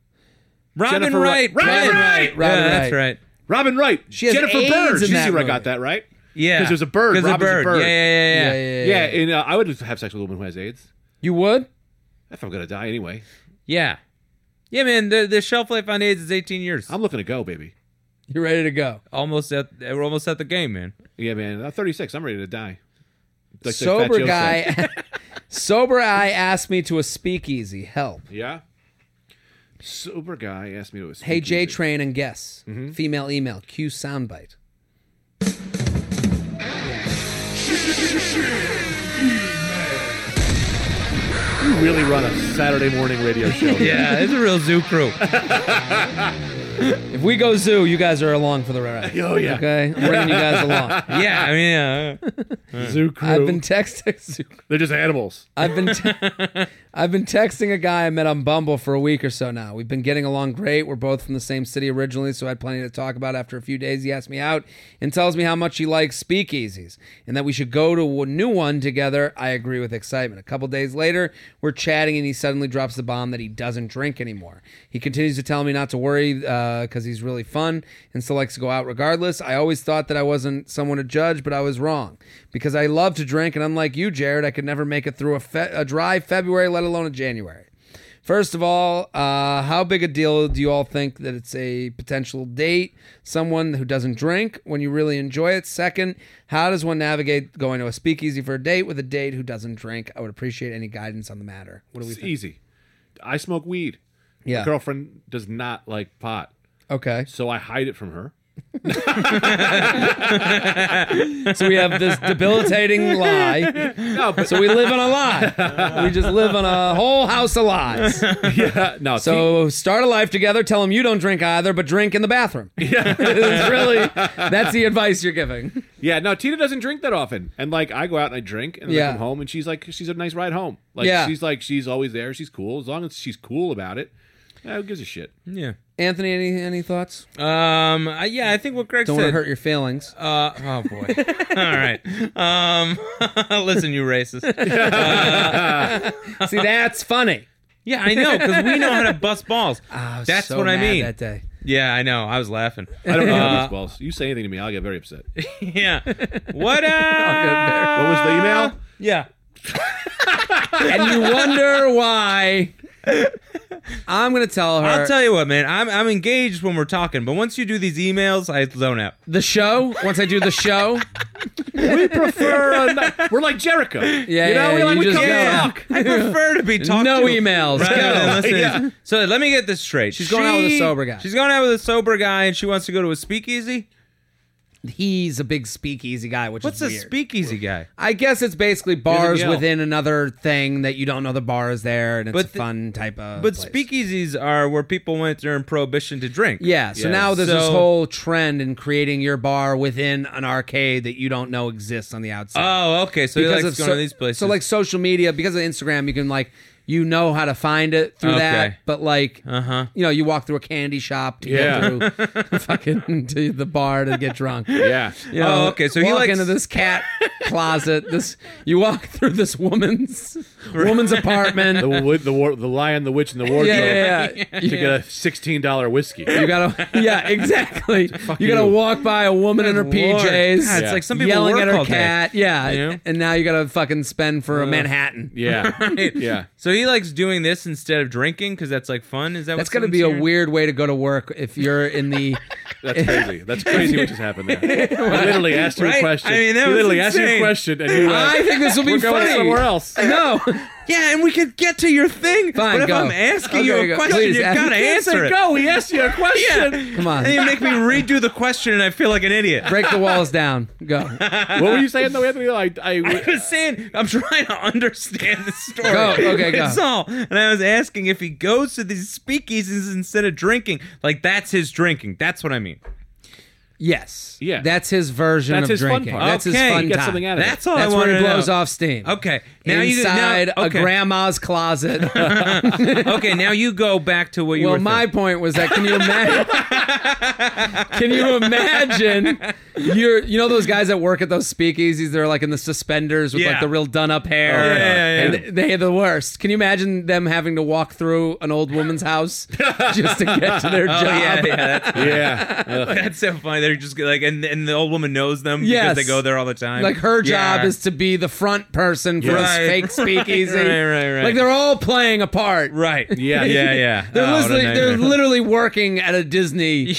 Robin Jennifer Wright. Wright. Robin Wright. Robin yeah, Wright. that's right. Robin Wright. She has Jennifer AIDS Bird. in She's that where I movie. got that right. Yeah. 'Cause there's a bird. Because a Robin's a bird. bird. Yeah, yeah, yeah, Yeah, yeah. yeah, Yeah, yeah. and uh, I would have sex with a woman who has AIDS. You would? If I'm gonna die anyway. Yeah. Yeah, man. The the shelf life on AIDS is eighteen years. I'm looking to go, baby. You're ready to go. Almost at we're almost at the game, man. Yeah, man. I'm thirty-six. I'm ready to die. Like the Fat Sober Joe said. guy. Sober guy asked me to a speakeasy. Help. Yeah. Sober guy asked me to. Hey, J Train and guess. Mm-hmm. Female email. Cue soundbite. You really run a Saturday morning radio show. Yeah, it's a real zoo crew. If we go zoo, you guys are along for the ride. Oh, yeah. Okay? I'm bringing you guys along. Yeah, I mean, yeah. Zoo crew. I've been texting. They're just animals. I've been te- I've been texting a guy I met on Bumble for a week or so now. We've been getting along great. We're both from the same city originally, so I had plenty to talk about. After a few days, he asked me out and tells me how much he likes speakeasies and that we should go to a new one together. I agree with excitement. A couple days later, we're chatting and he suddenly drops the bomb that he doesn't drink anymore. He continues to tell me not to worry because uh, he's really fun and still likes to go out regardless. I always thought that I wasn't someone to judge, but I was wrong because I love to drink, and unlike you, Jared, I could never make it through a, fe- a dry February, let alone a January. First of all, uh, how big a deal do you all think that it's a potential date, someone who doesn't drink when you really enjoy it? Second, how does one navigate going to a speakeasy for a date with a date who doesn't drink? I would appreciate any guidance on the matter. What do we It's think? easy. I smoke weed. Yeah. My girlfriend does not like pot, Okay. so I hide it from her. So we have this debilitating lie. No, but So we live on a lie. We just live on a whole house of lies. yeah, no. So start a life together. Tell them you don't drink either, but drink in the bathroom. Yeah, it's really that's the advice you're giving. Yeah, no, Tina doesn't drink that often. And like I go out and I drink and then Yeah. I come home and she's like she's a nice ride home. Like Yeah. she's like she's always there, she's cool. As long as she's cool about it. eh, who gives a shit? Yeah. Anthony, any any thoughts? Um. I- yeah, I think what Greg Don't want said. to hurt your feelings. Uh. Oh boy. All right. Um. Listen, you racist. See, that's funny. Yeah, I know because we know how to bust balls. I was That's so what I mad mean. that day. Yeah, I know. I was laughing. I don't know Uh, how these balls. You say anything to me, I'll get very upset. Yeah. What? Uh, What was the email? Yeah. And you wonder why. I'm gonna tell her I'll tell you what, man. I'm I'm engaged when we're talking, but once you do these emails, I zone out. the show. Once I do the show, We prefer. A, ni- we're like Jericho. Yeah, you know, yeah, we like you we just come go. and talk. I prefer to be talked no to. emails. Rather Go. than listening. Yeah. So let me get this straight. She's going out with a sober guy. She's going out with a sober guy, and she wants to go to a speakeasy. He's a big speakeasy guy, which What's is a weird. speakeasy guy? I guess it's basically bars yell. within another thing that you don't know the bar is there, and it's But a the- fun type of. But place. speakeasies are where people went during Prohibition to drink. Yeah, so Yeah. now there's this So- whole trend in creating your bar within an arcade that you don't know exists on the outside. Oh, okay. So he likes going so, to these places. So like social media, because of Instagram, you can like you know how to find it through Okay. that, but like uh huh. you know, you walk through a candy shop to Yeah. get through fucking to the bar to get drunk. Yeah. You know, Oh, okay, so he walk likes- into this cat closet. This you walk through this woman's woman's apartment. The, wo- the, war- the lion, the witch, and the wardrobe. yeah, yeah, yeah. To get a sixteen dollar whiskey. You gotta, yeah, exactly. You gotta you. walk by a woman in her Lord. P Js, God, it's Yeah. like some people yelling work at her all day. cat. Yeah, You know? and now you gotta fucking spend for a Manhattan. Yeah. Yeah. So he likes doing this instead of drinking because that's like fun. Is that That's what gonna someone's be a hearing? weird way to go to work if you're in the. That's crazy. That's crazy what just happened there. I literally asked you Right? a question. I mean, that he was literally asked you a insane. question, and you went, I think this will be we're going funny. somewhere else. No, Yeah, and we could get to your thing. Fine, but if go. I'm asking Okay, you a go. question, Please, you ask- gotta You can't answer Say it. go. He asked you a question. come on, And you make me redo the question, and I feel like an idiot. break the walls down. Go, What were you saying though, Anthony? I, I, I was saying, I'm trying to understand the story. Go, okay, go. That's all. And I was asking if he goes to these speakeasies instead of drinking. Like, that's his drinking. That's what I mean. yes, Yeah. that's his version That's of his fun drinking. part. That's his Okay. fun He gets time. something out of That's it. all That's I want where he to blows know. off steam. Okay. Now Inside you now, a okay. grandma's closet. Okay, now you go back to what you Well, were my thinking. point was that can you imagine? Can you imagine? You're you know those guys that work at those speakeasies? They're like in the suspenders with Yeah. like the real done up hair. Oh, yeah, yeah, yeah. And they- they're the worst. Can you imagine them having to walk through an old woman's house just to get to their Oh, job? yeah, yeah. That's, Yeah. Ugh. that's so funny. They're they're just like, and, and the old woman knows them Yes. because they go there all the time. Like her job Yeah. is to be the front person for Right. this fake speakeasy. Right, right, right. Like they're all playing a part. right. Yeah. yeah, yeah. They're, Oh, what a literally, they're nightmare. literally working at a Disney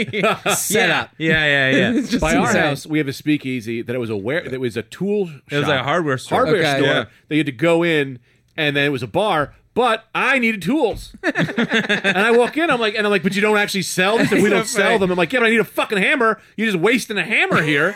setup. Yeah, yeah, yeah. It's just By our insane. house, we have a speakeasy that it was a where that was a tool. It was shop, like a hardware store. Hardware Okay. store. Yeah. That you had to go in, and then it was a bar. But I needed tools, and I walk in. I'm like, and I'm like, but you don't actually sell this. If we don't sell them, I'm like, yeah, but I need a fucking hammer. You're just wasting a hammer here.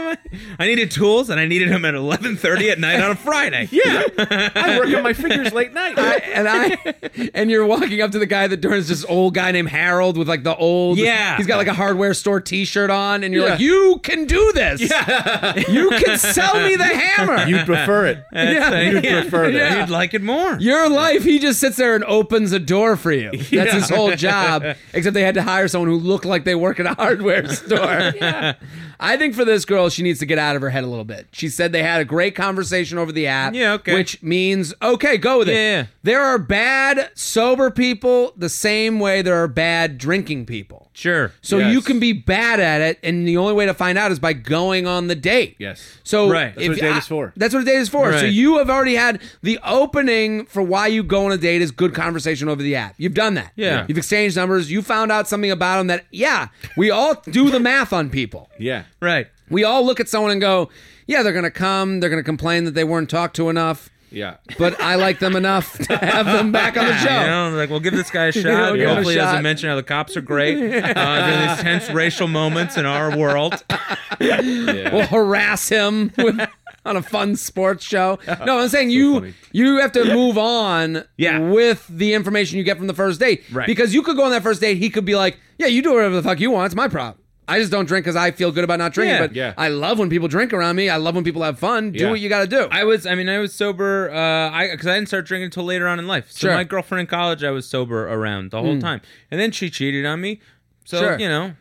I needed tools, and I needed them at eleven thirty at night on a Friday. Yeah, I work on my fingers late night. I, and I and you're walking up to the guy that turns this old guy named Harold with like the old Yeah. he's got like a hardware store T-shirt on, and you're Yeah. like, you can do this. Yeah, you can sell me the hammer. You'd prefer it. Yeah. You'd prefer that. Yeah. You'd like it more. Your life, he just sits there and opens a door for you. That's his whole job. Except they had to hire someone who looked like they work at a hardware store. I think for this girl, she needs to get out of her head a little bit. She said they had a great conversation over the app. Yeah, okay. Which means, okay, go with it. Yeah, yeah. There are bad sober people the same way there are bad drinking people. Sure. So Yes. you can be bad at it, and the only way to find out is by going on the date. Yes. So Right. That's what a date is for. That's what a date is for. So Right. you have already had the opening for why you go on a date is good conversation over the app. You've done that. Yeah. You've exchanged numbers. You found out something about them that, yeah, we all do the math on people. Yeah. Right. We all look at someone and go, yeah, they're going to come. They're going to complain that they weren't talked to enough. Yeah. But I like them enough to have them back on the show. You know, like, we'll give this guy a shot. know, give him a Hopefully, he shot. doesn't mention how the cops are great. Uh, there are these tense racial moments in our world. Yeah. We'll harass him with, on a fun sports show. No, I'm saying you funny. you have to move on Yeah. with the information you get from the first date. Right. Because you could go on that first date, he could be like, yeah, you do whatever the fuck you want. It's my problem. I just don't drink because I feel good about not drinking. Yeah. but Yeah. I love when people drink around me. I love when people have fun. Do Yeah. what you got to do. I was, I mean, I was sober, uh, I because I didn't start drinking until later on in life. So Sure. my girlfriend in college, I was sober around the whole time, and then she cheated on me. So Sure. you know,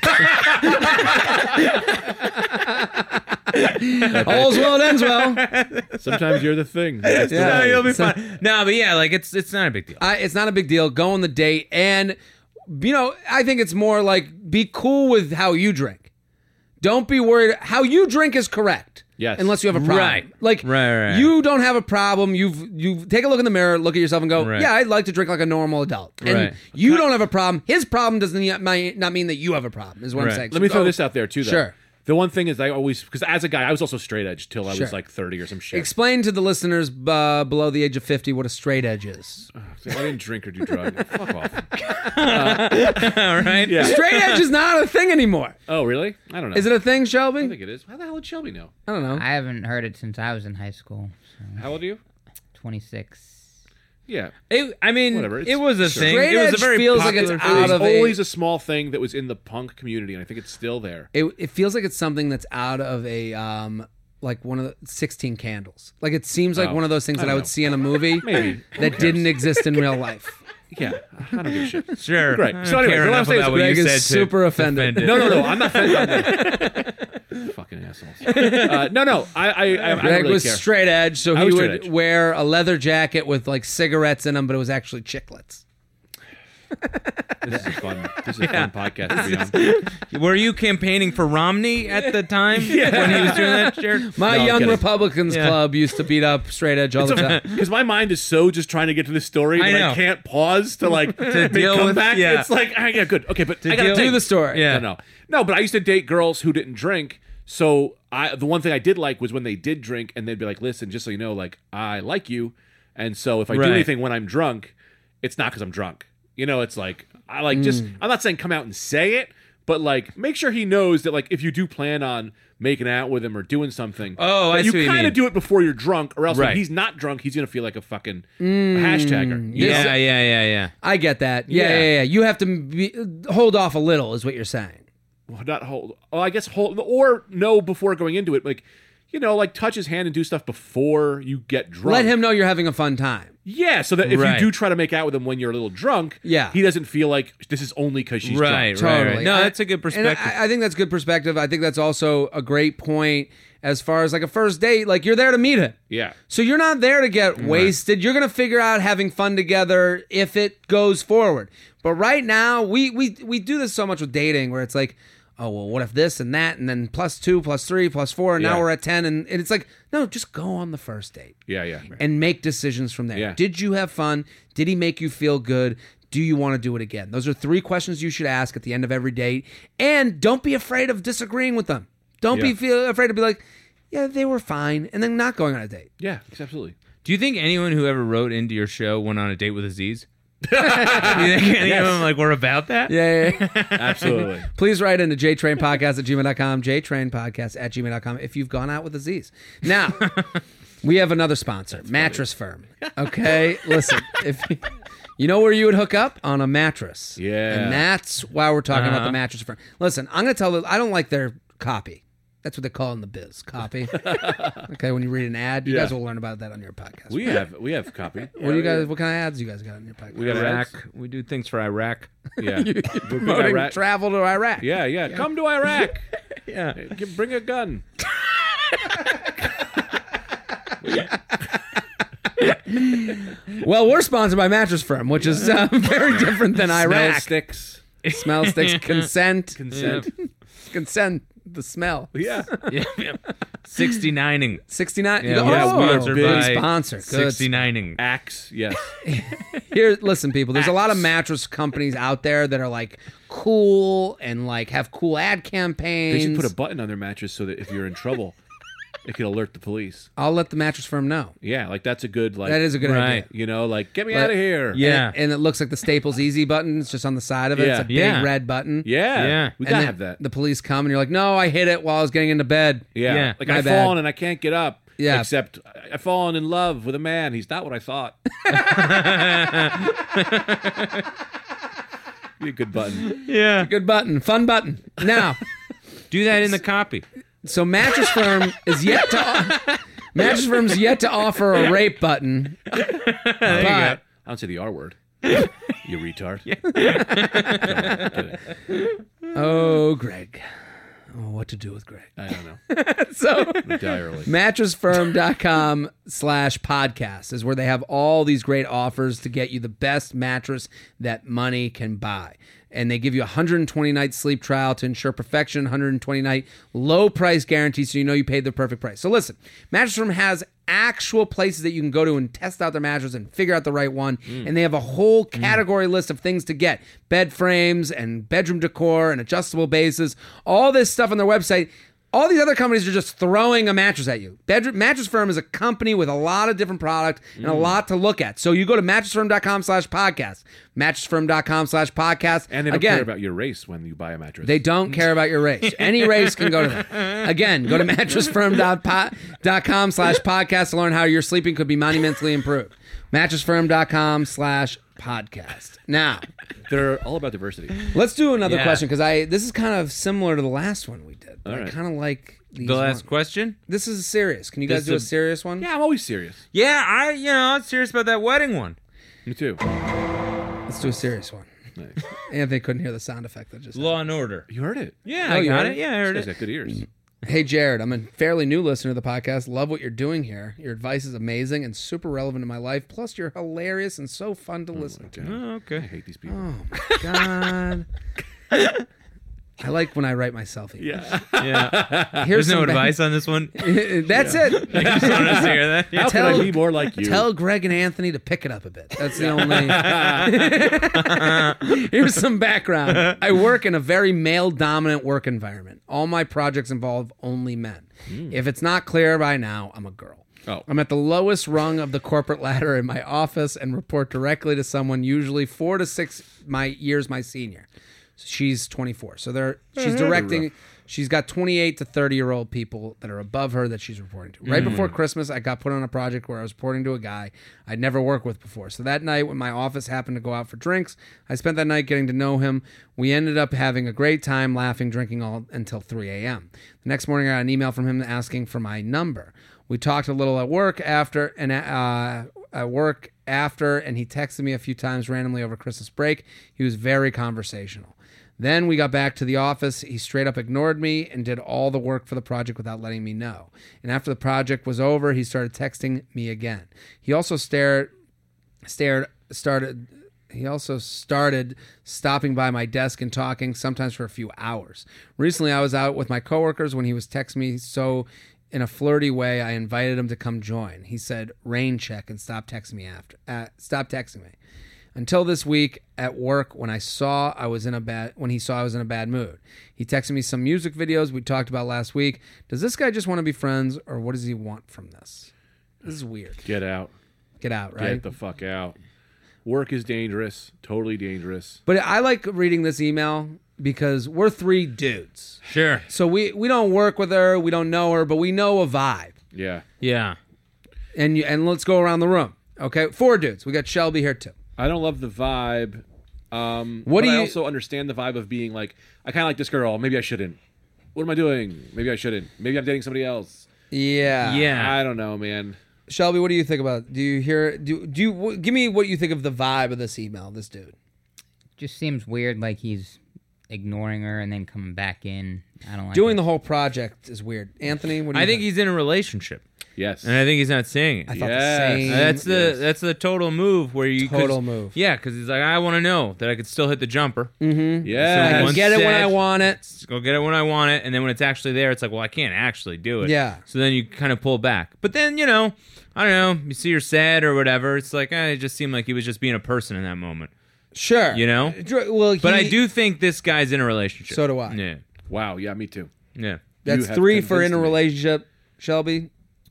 All's well that ends well. Sometimes you're the thing. That's the Yeah. way. you'll be So- fine. No, but yeah, like it's it's not a big deal. I, it's not a big deal. Go on the date. And, you know, I think it's more like be cool with how you drink. Don't be worried. How you drink is correct. Yes. Unless you have a problem. Right. Like, Right, right. you don't have a problem. You've, you take a look in the mirror, look at yourself and go, Right. yeah, I'd like to drink like a normal adult. And Right. you don't have a problem. His problem doesn't yet- might not mean that you have a problem, is what Right. I'm saying. Let me So throw go- this out there too. Though. Sure. The one thing is, I always because as a guy, I was also straight edge till I Sure. was like thirty or some shit. Explain to the listeners uh, below the age of fifty what a straight edge is. I didn't drink or do drugs. Fuck off. All right. Yeah. Straight edge is not a thing anymore. Oh, really? I don't know. Is it a thing, I Shelby? think it is. How the hell did Shelby know? I don't know. I haven't heard it since I was in high school. So How old are you? twenty-six. Yeah. It, I mean, Whatever, it's- it was a sure. thing. Straight it was edge a very feels like popular it's thing. out It was of a- always a small thing that was in the punk community, and I think it's still there. It, it feels like it's something that's out of a um like one of the sixteen Candles. Like it seems like Oh, one of those things I that I don't would know. see in a movie Maybe. that didn't exist in real life. Yeah. I don't give a shit. Sure. Great. I So don't anyway, care the enough last thing is about what Greg you is said to super offended. defend it. No, no, no. I'm not offended. Fucking assholes. Uh, no, no. I, I, I, I don't Greg really was care. straight edge, so I he was would straight edge. wear a leather jacket with like cigarettes in them, but it was actually chiclets. This is a fun. This is a fun podcast to be on. Were you campaigning for Romney at the time when he was doing that, Jared? My No, I'm Young kidding. Republicans Yeah. Club used to beat up straight edge all the time. Because my mind is so just trying to get to this story I that know. I can't pause to like to deal come with- back. yeah. It's like, ah, yeah, good. Okay, but I gotta deal- take Do the story. Yeah. No, no, no. But I used to date girls who didn't drink. So I, the one thing I did like was when they did drink, and they'd be like, "Listen, just so you know, like I like you, and so if I Right. do anything when I'm drunk, it's not because I'm drunk. You know, it's like I like just. I'm not saying come out and say it, but like make sure he knows that like if you do plan on making out with him or doing something, Oh, that I you see what you kind mean. of do it before you're drunk, or else Right. when he's not drunk, he's gonna feel like a fucking hashtagger. You know? Yeah, yeah, yeah, yeah. I get that. Yeah, Yeah. yeah, yeah. You have to be, hold off a little, is what you're saying. Well, not hold. Oh, I guess hold or know before going into it, like you know, like touch his hand and do stuff before you get drunk. Let him know you're having a fun time. Yeah, so that if Right. you do try to make out with him when you're a little drunk, Yeah. he doesn't feel like this is only because she's Right, drunk. right, Totally. right. No, I- that's a good and perspective. I, I think that's good perspective. I think that's also a great point as far as like a first date. Like you're there to meet him. Yeah, So you're not there to get wasted. You're going to figure out having fun together if it goes forward. But right now, we we we do this so much with dating where it's like, oh, well, what if this and that, and then plus two, plus three, plus four, and now Yeah. we're at ten, and, and it's like, no, just go on the first date Yeah, yeah. and make decisions from there. Yeah. Did you have fun? Did he make you feel good? Do you want to do it again? Those are three questions you should ask at the end of every date, and don't be afraid of disagreeing with them. Don't be Yeah. feel afraid to be like, yeah, they were fine, and then not going on a date. Yeah, absolutely. Do you think anyone who ever wrote into your show went on a date with Aziz? Do you think any of them like were about that? Yeah, yeah, yeah. Absolutely. Please write into jtrainpodcast at gmail dot com, jtrainpodcast at gmail dot com if you've gone out with Aziz. Now, we have another sponsor, Mattress Firm. Okay, listen, if you know where you would hook up? On a mattress. Yeah. And that's why we're talking about Uh-huh. the Mattress Firm. Listen, I'm going to tell you, I don't like their copy. That's what they call it in the biz, copy. Okay, when you read an ad, you Yeah. guys will learn about that on your podcast. We have we have copy. what do you guys? What kind of ads you guys got on your podcast? We got Iraq. ads. We do things for Iraq. Yeah. We're big Promoting Iraq- travel to Iraq. Yeah, yeah. Come to Iraq. Yeah. Give- Bring a gun. Well, we're sponsored by Mattress Firm, which is uh, very different than Smell Iraq. sticks. Smell sticks, consent, Consent. consent, the smell. Yeah. Yeah. sixty-nining. sixty-nine. Yeah, oh, we're sponsored big by sponsor. Good. sixty-nining. Axe. Yes. Here, listen, people. There's a lot of mattress companies out there that are like cool and like have cool ad campaigns. They should put a button on their mattress so that if you're in trouble, it can alert the police. I'll let the Mattress Firm know. Yeah, like that's a good like. That is a good Right. idea. You know, like get me But- out of here. Yeah. And, and it looks like the Staples Easy button. It's just on the side of it. It's Yeah. a big Yeah. red button. Yeah. Yeah. We And gotta then have that. The police come and you're like, no, I hit it while I was getting into bed. Yeah. Yeah. Like My I've bad. fallen and I can't get up. Yeah. Except I- I've fallen in love with a man. He's not what I thought. Be a good button. Yeah. Good button. Fun button. Now, Do that in the copy. so Mattress Firm is yet to Mattress Firm's yet to offer a rape button. But I don't say the R word. You retard. oh, Greg. Oh, what to do with Greg? I don't know. So We die early. mattressfirm.com slash podcast is where they have all these great offers to get you the best mattress that money can buy. And they give you a one hundred twenty night sleep trial to ensure perfection, one hundred twenty night low price guarantee so you know you paid the perfect price. So listen, Mattress Firm has actual places that you can go to and test out their mattress and figure out the right one. And they have a whole category list of things to get. Bed frames and bedroom decor and adjustable bases. All this stuff on their website. All these other companies are just throwing a mattress at you. Bedroom, Mattress Firm is a company with a lot of different product and a lot to look at. So you go to mattressfirm.com slash podcast. Mattressfirm.com slash podcast. And they don't Again, care about your race when you buy a mattress. they don't care about your race. Any race can go to them. Again, go to mattressfirm.com slash podcast to learn how your sleeping could be monumentally improved. Mattressfirm.com slash podcast. Now, They're all about diversity. let's do another Yeah. question because I this is kind of similar to the last one we did. All I right. kind of like these The last ones. question? This is serious. Can you guys This do a is a- serious one? Yeah, I'm always serious. Yeah, I, you know, I'm serious about that wedding one. Me too. Let's do a serious one. Nice. Anthony couldn't hear the sound effect that just. Law and Order. You heard it. Yeah, Oh, I you got heard it. it? Yeah, I heard This it. guy's got good ears. Hey, Jared, I'm a fairly new listener to the podcast. Love what you're doing here. Your advice is amazing and super relevant to my life. Plus, you're hilarious and so fun to listen to. Oh, I okay. hate these people. Oh my god. I like when I write myself. emails. Yeah. Yeah. Here's There's no some bad- advice on this one. That's it. I just wanted to hear that. How Tell- can I be more like you? Tell Greg and Anthony to pick it up a bit. That's the only. Here's some background. I work in a very male-dominant work environment. All my projects involve only men. If it's not clear by now, I'm a girl. Oh. I'm at the lowest rung of the corporate ladder in my office and report directly to someone usually four to six my years my senior. She's twenty-four. So they're she's directing she's got twenty-eight to thirty year old people that are above her that she's reporting to. Right before Christmas, I got put on a project where I was reporting to a guy I'd never worked with before. So that night when my office happened to go out for drinks, I spent that night getting to know him. We ended up having a great time laughing, drinking all until three a.m. The next morning I got an email from him asking for my number. We talked a little at work after and uh, at work after, and he texted me a few times randomly over Christmas break. He was very conversational. Then we got back to the office. He straight up ignored me and did all the work for the project without letting me know. And after the project was over, he started texting me again. He also stared, stared, started. He also started stopping by my desk and talking, sometimes for a few hours. Recently, I was out with my coworkers when he was texting me, so in a flirty way, I invited him to come join. He said, "Rain check," and stop texting me after. Uh, stop texting me. Until this week at work, when I saw I was in a bad, when he saw I was in a bad mood, he texted me some music videos we talked about last week. Does this guy just want to be friends, or what does he want from this? This is weird. Get out. Get out, right? Get the fuck out. Work is dangerous. Totally dangerous. But I like reading this email because we're three dudes. Sure. So we, we don't work with her, we don't know her, but we know a vibe. Yeah. Yeah. And you, and let's go around the room. Okay, four dudes. We got Shelby here too. I don't love the vibe. Um, What but do I you- also understand the vibe of being like, I kind of like this girl. Maybe I shouldn't. What am I doing? Maybe I shouldn't. Maybe I'm dating somebody else. Yeah. Yeah. I don't know, man. Shelby, what do you think about? Do you hear? Do do you wh- give me what you think of the vibe of this email? This dude. Just seems weird, like he's ignoring her and then coming back in. I don't like Doing it. the whole project is weird. Anthony, what do you I think he's in a relationship, Yes. and I think he's not saying it. I thought Yes. the same. Uh, That's the Yes. that's the total move where you Total 'cause- move. Yeah, because he's like, I want to know that I could still hit the jumper. Mm-hmm. Yes. I can Once get it when said- I want it. Just go get it when I want it, and then when it's actually there, it's like, well, I can't actually do it. Yeah. So then you kind of pull back. But then you know, I don't know, you see her sad or whatever. It's like eh, it just seemed like he was just being a person in that moment. Sure. You know? Dr- Well, But I he- do think this guy's in a relationship. So do I. Yeah. Wow. Yeah, me too. Yeah. That's You have three for in convinced a me. relationship. Shelby.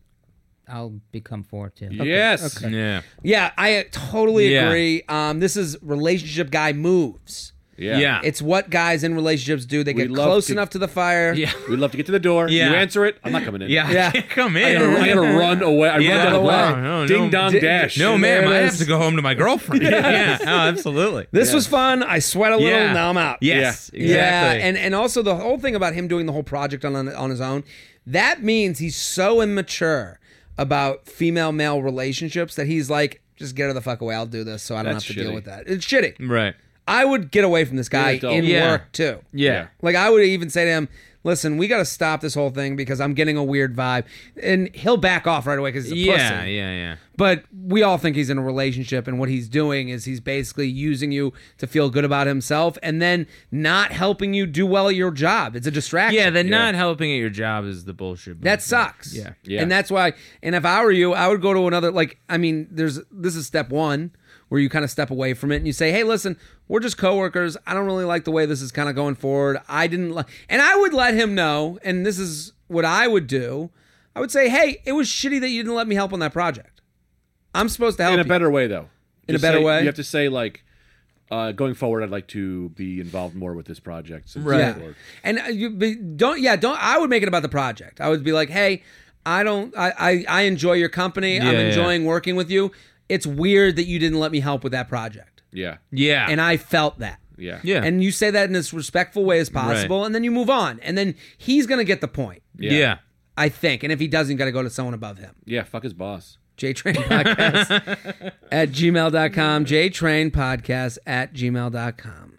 I'll become four too. Yes. Yeah. Yeah, I totally Yeah. agree. Um, this is relationship guy moves. Yeah. Yeah. It's what guys in relationships do. They We get love close to- enough to the fire. Yeah. We'd love to get to the door. Yeah. You answer it. I'm not coming in. Yeah. Yeah. Come I in. gotta, I gotta run away. I Yeah. run down the Away. block. No, Ding no. dong Di- dash. No, There ma'am, it I is. have to go home to my girlfriend. yeah. Oh, absolutely. This was fun. I sweat a little. Yeah. Now I'm out. Yes. Yeah. Exactly. Yeah, and and also the whole thing about him doing the whole project on on his own, that means he's so immature about female male relationships that he's like, just get her the fuck away. I'll do this, so I don't That's have to deal shitty. with that. It's shitty. right. I would get away from this guy You're an adult. in Yeah. work too. Yeah. Like I would even say to him, "Listen, we got to stop this whole thing because I'm getting a weird vibe," and he'll back off right away because he's a Yeah. pussy. Yeah. Yeah. But we all think he's in a relationship, and what he's doing is he's basically using you to feel good about himself, and then not helping you do well at your job. It's a distraction. Yeah. The not helping at your job is the bullshit. That bullshit. sucks. Yeah. Yeah. And that's why, and if I were you, I would go to another, like, I mean, there's, this is step one where you kind of step away from it and you say, hey, listen, we're just coworkers. I don't really like the way this is kind of going forward. I didn't like, and I would let him know, and this is what I would do. I would say, hey, it was shitty that you didn't let me help on that project. I'm supposed to help In a you. better way, though. In a Just better say- way? You have to say, like, uh, going forward, I'd like to be involved more with this project. since Right. it's Yeah. forward. And uh, you but don't, yeah, don't, I would make it about the project. I would be like, hey, I don't, I, I, I enjoy your company. I'm Yeah, yeah. enjoying working with you. It's weird that you didn't let me help with that project. Yeah. Yeah. And I felt that. Yeah. yeah. And you say that in as respectful way as possible, Right. and then you move on. And then he's going to get the point, Yeah. yeah. I think. And if he doesn't, got to go to someone above him. Yeah. Fuck his boss. JTrain Podcast at gmail dot com. JTrain Podcast at gmail dot com.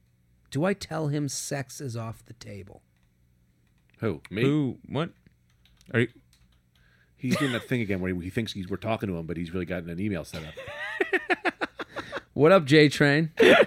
Do I tell him sex is off the table? Who? Me? Who? What? Are you? He's doing that thing again where he, he thinks he's, we're talking to him, but he's really gotten an email set up. What up, JTrain?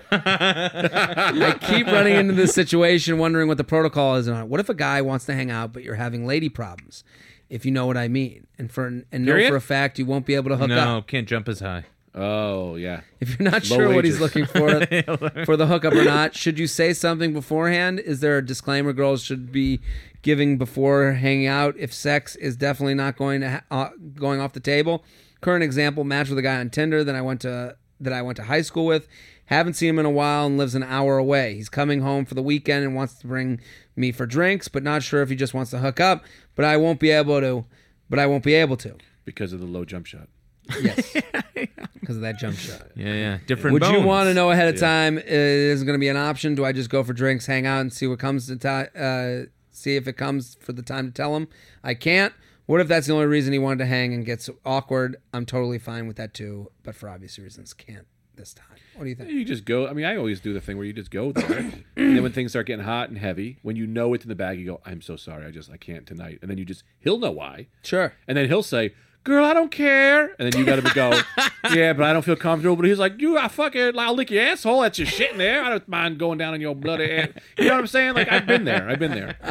I keep running into this situation wondering what the protocol is on it. What if a guy wants to hang out, but you're having lady problems? If you know what I mean. And for and know Period? for a fact you won't be able to hook No, up. can't jump as high. Oh, yeah. If you're not Low sure what he's wages. looking for for the hookup or not, should you say something beforehand? Is there a disclaimer girls should be giving before hanging out if sex is definitely not going to ha- uh, going off the table? Current example: matched with a guy on Tinder that I went to that I went to high school with. Haven't seen him in a while and lives an hour away. He's coming home for the weekend and wants to bring me for drinks, but not sure if he just wants to hook up. But I won't be able to. But I won't be able to. Because of the low jump shot. Yes, because of that jump shot. Yeah, yeah. Different. Would you bones. want to know ahead of time? Uh, is it going to be an option? Do I just go for drinks, hang out, and see what comes to time? Uh, see if it comes for the time to tell him. I can't. What if that's the only reason he wanted to hang and gets awkward? I'm totally fine with that too, but for obvious reasons, can't this time. What do you think? You just go. I mean, I always do the thing where you just go there. And then when things start getting hot and heavy, when you know it's in the bag, you go, I'm so sorry. I just, I can't tonight. And then you just, he'll know why. Sure. And then he'll say, girl, I don't care. And then you got to go, yeah, but I don't feel comfortable. But he's like, you, I fucking, I'll lick your asshole. That's your shit in there. I don't mind going down in your bloody ass. You know what I'm saying? Like, I've been there. I've been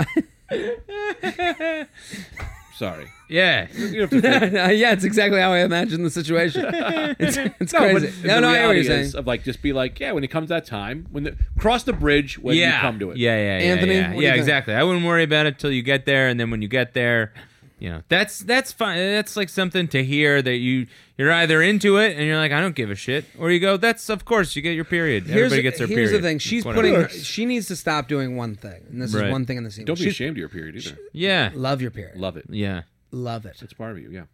there. Sorry. Yeah. You have to think. Yeah, it's exactly how I imagine the situation. It's, it's No, crazy. but No, the no, I hear what reality you're saying. is of like just be like, yeah, when it comes that time, when the cross the bridge when yeah. you come to it. Yeah, yeah, yeah. Anthony, yeah, what do you yeah think? exactly. I wouldn't worry about it till you get there, and then when you get there, you know, that's that's fine. That's like something to hear that you you're either into it and you're like, I don't give a shit, or you go, that's of course you get your period. Here's, Everybody gets their here's period. the thing. She's Whatever. putting. Her, she needs to stop doing one thing, and this Right. is one thing in the scene. Don't be She's- ashamed of your period either. Yeah. Love your period. Love it. Yeah. Love it. It's part of you. Yeah.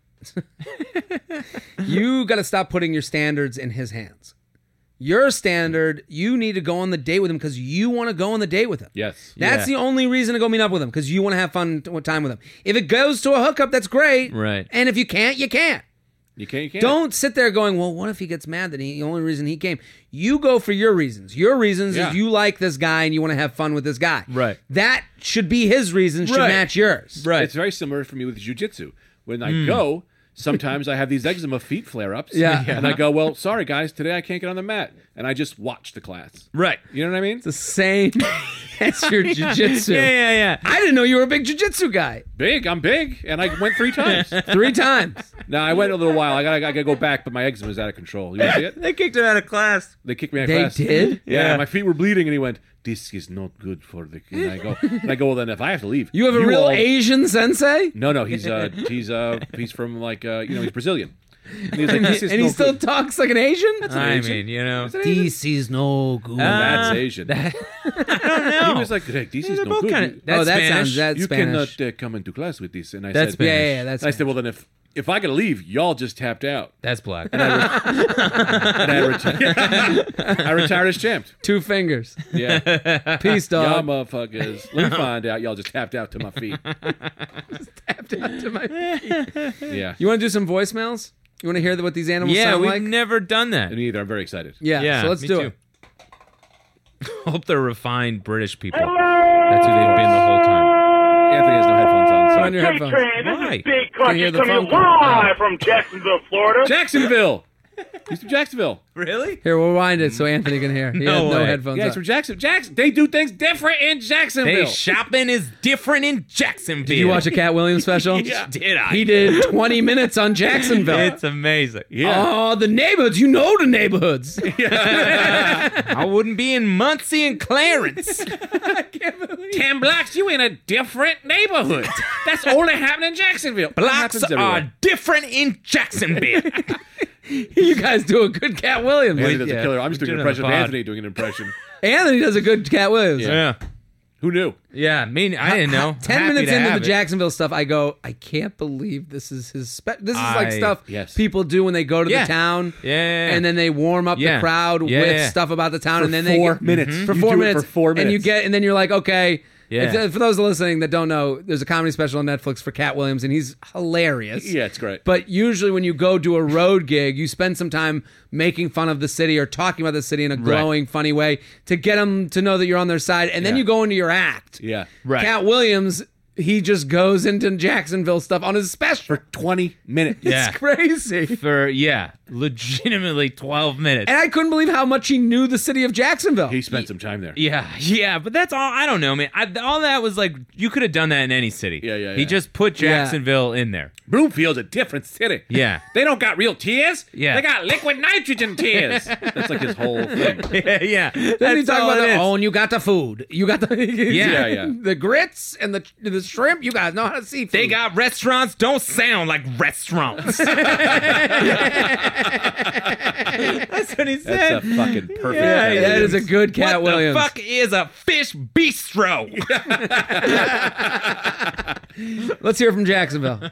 You got to stop putting your standards in his hands. Your standard, you need to go on the date with him because you want to go on the date with him. Yes. That's Yeah. the only reason to go meet up with him because you want to have fun t- time with him. If it goes to a hookup, that's great. Right. And if you can't, you can't. You can't. You can't. Don't sit there going, well, what if he gets mad that he, the only reason he came? You go for your reasons. Your reasons Yeah. is you like this guy and you want to have fun with this guy. Right. That should be his reasons, should Right. match yours. Right. It's very similar for me with jiu-jitsu. When I go, sometimes I have these eczema feet flare-ups. Yeah. And I go, well, sorry, guys, today I can't get on the mat. And I just watch the class. Right. You know what I mean? It's the same as your jiu-jitsu. Yeah, yeah, yeah. I didn't know you were a big jiu-jitsu guy. Big. I'm big. And I went three times. Three times. No, I went a little while. I gotta, I gotta go back, but my eczema is out of control. You want to see it? They kicked him out of class. They kicked me out of They class. did? Yeah, Yeah. my feet were bleeding, and he went, "This is not good for the." And I go, and I go, well, then if I have to leave, You have a real all- Asian sensei? No, no, he's uh, he's uh, he's from like uh, you know, he's Brazilian. And he's like, And, this is he, and he no still good. talks like an Asian? I Asian. mean, you know. This is no good. That's Uh, Asian. I don't know. He was like, "Hey, this is They're no both good. kinda- You- that's oh, that Spanish. sounds that's you Spanish. cannot uh, come into class with this." And I That's said, Spanish. yeah, yeah, yeah, that's and I said, well, then if if I gotta leave, y'all just tapped out. That's black. And I, re- and I, reti- I retired as champ. Two fingers. Yeah, Peace, y'all dog. motherfuckers. Let me find out. Y'all just tapped out to my feet. Tapped into my feet. Yeah, You want to do some voicemails? You want to hear what these animals yeah, sound we've like? never done that. and either I'm very excited. yeah, Yeah, so let's me do too. it. Hope they're refined British people. That's who they've been the whole time. Anthony has no headphones on. Put So. on your headphones. Train, this Why? is Big Can you hear Country the coming phone call? live from Jacksonville, Florida. Jacksonville. He's from Jacksonville. Really? Here, we'll wind it so Anthony can hear. He No has no way. headphones Yeah, on. he's from Jackson. Jackson. They do things different in Jacksonville. Hey, shopping is different in Jacksonville. Did you watch a Cat Williams special? Yeah. Did I? He did twenty minutes on Jacksonville. It's amazing. yeah. Oh, the neighborhoods. You know the neighborhoods. I wouldn't be in Muncie and Clarence. Ten blocks, you in a different neighborhood. That's only happening in Jacksonville. That Blocks happens are everywhere. different in Jacksonville. You guys do a good Cat Williams. Anthony does Yeah. a killer. I'm just We doing an did it on impression the of pod. Anthony doing an impression. Anthony does a good Cat Williams. yeah. Who knew? Yeah, me, I didn't know. Ten Happy minutes to into the have it. Jacksonville stuff, I go, I can't believe this is his. Spe- this is like I- stuff yes. people do when they go to Yeah. the town, Yeah, yeah, yeah. and then they warm up Yeah. the crowd Yeah, with yeah. stuff about the town, For and then four they get, minutes. for You four do it minutes, for four and you minutes. get, and then you're like, okay. Yeah. If- for those listening that don't know, there's a comedy special on Netflix for Cat Williams, and he's hilarious. Yeah, it's great. But usually, when you go do a road gig, you spend some time making fun of the city or talking about the city in a glowing, funny way to get them to know that you're on their side, and then Yeah. you go into your act. Yeah. Right. Cat Williams, he just goes into Jacksonville stuff on his special. For twenty minutes. Yeah. It's crazy. For, yeah, legitimately twelve minutes. And I couldn't believe how much he knew the city of Jacksonville. He spent some time there. Yeah, yeah, but that's all. I don't know, man. I, all that was like you could have done that in any city. Yeah, yeah, He yeah. just put Jacksonville in there. Broomfield's a different city. Yeah. They don't got real tears. Yeah. They got liquid nitrogen tears. That's like his whole thing. yeah, yeah. then That's you talk all about it the, is. oh, and you got the food. You got the Yeah, yeah. the grits and the the shrimp. You guys know how to see food. They got restaurants don't sound like restaurants. That's what he That's said. a fucking perfect. Yeah, Cat yeah. that is a Williams. good Cat what Williams. the fuck is a fish bistro? Let's hear from Jacksonville.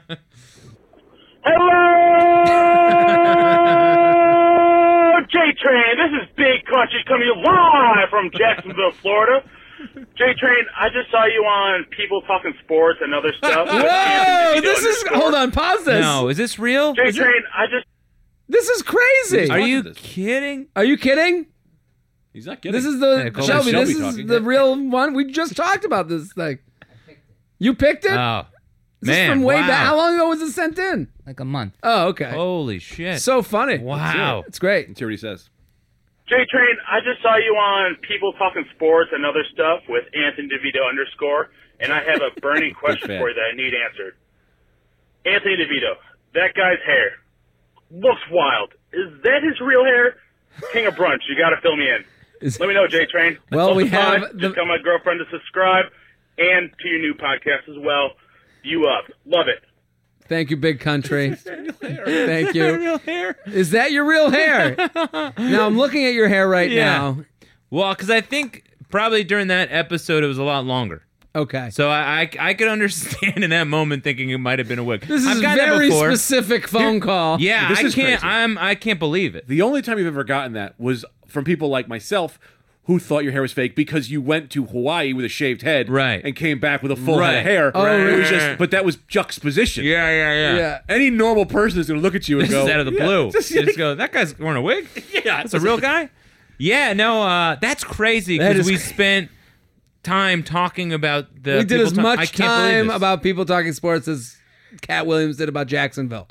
Hello, J-Train. This is Big Country coming to you live from Jacksonville, Florida. J-Train, I just saw you on People Talking Sports and other stuff. Whoa! This is hold on. Pause this. No, is this real? Is it- J-Train, I just... This is crazy. Are Watching you this. kidding? Are you kidding? He's not kidding. This is the Yeah, call Shelby. it This Shelby is talking. the real one. We just talked about this thing. You picked it. Oh, This is man, from way wow. back. How long ago was it sent in? like a month. Oh, okay. Holy shit. So funny. Wow. It's great. Let's hear what he says. J-Train, I just saw you on People Talking Sports and other stuff with Anthony DeVito underscore, and I have a burning question fan. for you that I need answered. Anthony DeVito, that guy's hair looks wild. Is that his real hair? King of Brunch, you got to fill me in. Is- Let me know, J-Train. Well, Love we the pod. have the- Just tell my girlfriend to subscribe, and to your new podcast as well. You up. Love it. Thank you, Big Country. Thank you. Real hair. Is that your real hair? Now I'm looking at your hair right Yeah. now. Well, because I think probably during that episode it was a lot longer. Okay. So I, I, I could understand in that moment thinking it might have been a wig. This is I've a gotten that very before. specific phone call. Yeah, This I is can't. crazy. I'm. I can't believe it. The only time you've ever gotten that was from people like myself who thought your hair was fake because you went to Hawaii with a shaved head Right. and came back with a full head Right. of hair. Oh, It was right. just, but that was juxtaposition. Yeah, yeah, yeah. Yeah. Any normal person is going to look at you and This go, is out of the yeah, blue. just- You just go, that guy's wearing a wig? yeah, That's a real guy? Yeah, no, uh, that's crazy That because is we cra- spent time talking about the We did people as ta- I much can't believe time this. about People Talking Sports as Cat Williams did about Jacksonville.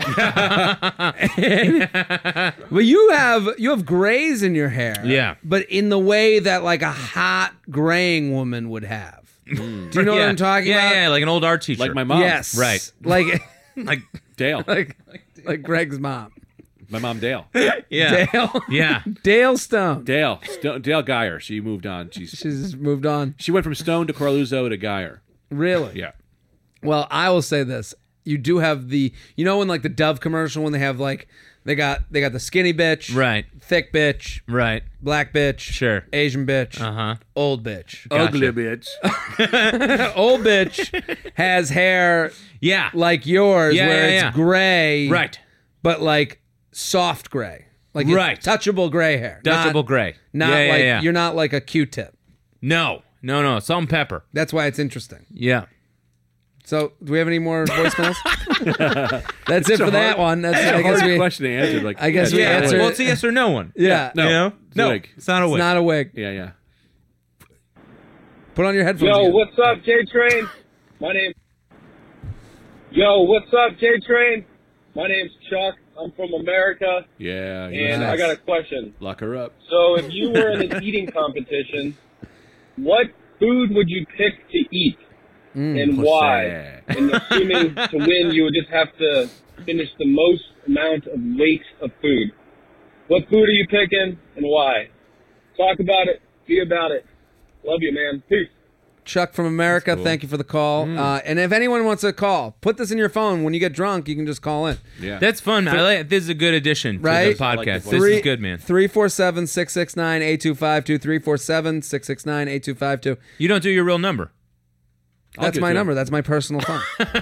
Well, you have you have grays in your hair. Yeah. But in the way that like a hot graying woman would have. Do you know yeah. what I'm talking yeah, about? Yeah, like an old art teacher. like my mom. Yes. Right. Like Like, Dale. like like Greg's mom. My mom, Dale. yeah. Dale. Yeah. Dale Stone. Dale. Sto- Dale Geyer. She moved on. She's She's just moved on. She went from Stone to Corluzzo to Geyer. Really? Yeah. Well, I will say this. You do have the, you know, in like the Dove commercial when they have like, they got they got the skinny bitch, Right. thick bitch, Right. black bitch, Sure. Asian bitch, Uh-huh. old bitch. Gotcha. bitch. Old bitch has hair Yeah. like yours, Yeah, where yeah, it's yeah. gray, Right. but like soft gray, like it's Right. touchable gray hair, Touchable not, gray. Not yeah, yeah, like yeah. you're not like a Q-tip. No. No, no. Salt and pepper. That's why it's interesting. Yeah. So, do we have any more voicemails? That's it for that one. That's It's I a guess hard we. question to answer. Like, I guess we Yeah. answered- Well, it's a yes or no one. Yeah, No. You know? It's a No. wig. It's not a it's wig. not a wig. Yeah, yeah. Put on your headphones. Yo, again. what's up, J Train? My name. Yo, what's up, J Train? My name's Chuck. I'm from America, Yeah. and yeah. I got a question. Lock her up. So, if you were in an eating competition, what food would you pick to eat, and pussy. why? And assuming to win, you would just have to finish the most amount of weight of food. What food are you picking, and why? Talk about it. Be about it. Love you, man. Peace. Chuck from America, cool. thank you for the call. Mm. Uh, and if anyone wants to call, put this in your phone. When you get drunk, you can just call in. Yeah. That's fun. I like, this is a good addition Right? to the I like podcast. the this voice. is good, man. three four seven, six six nine, eight two five two. three four seven, six six nine, eight two five two. You don't do your real number. That's get my to number. it. That's my personal phone.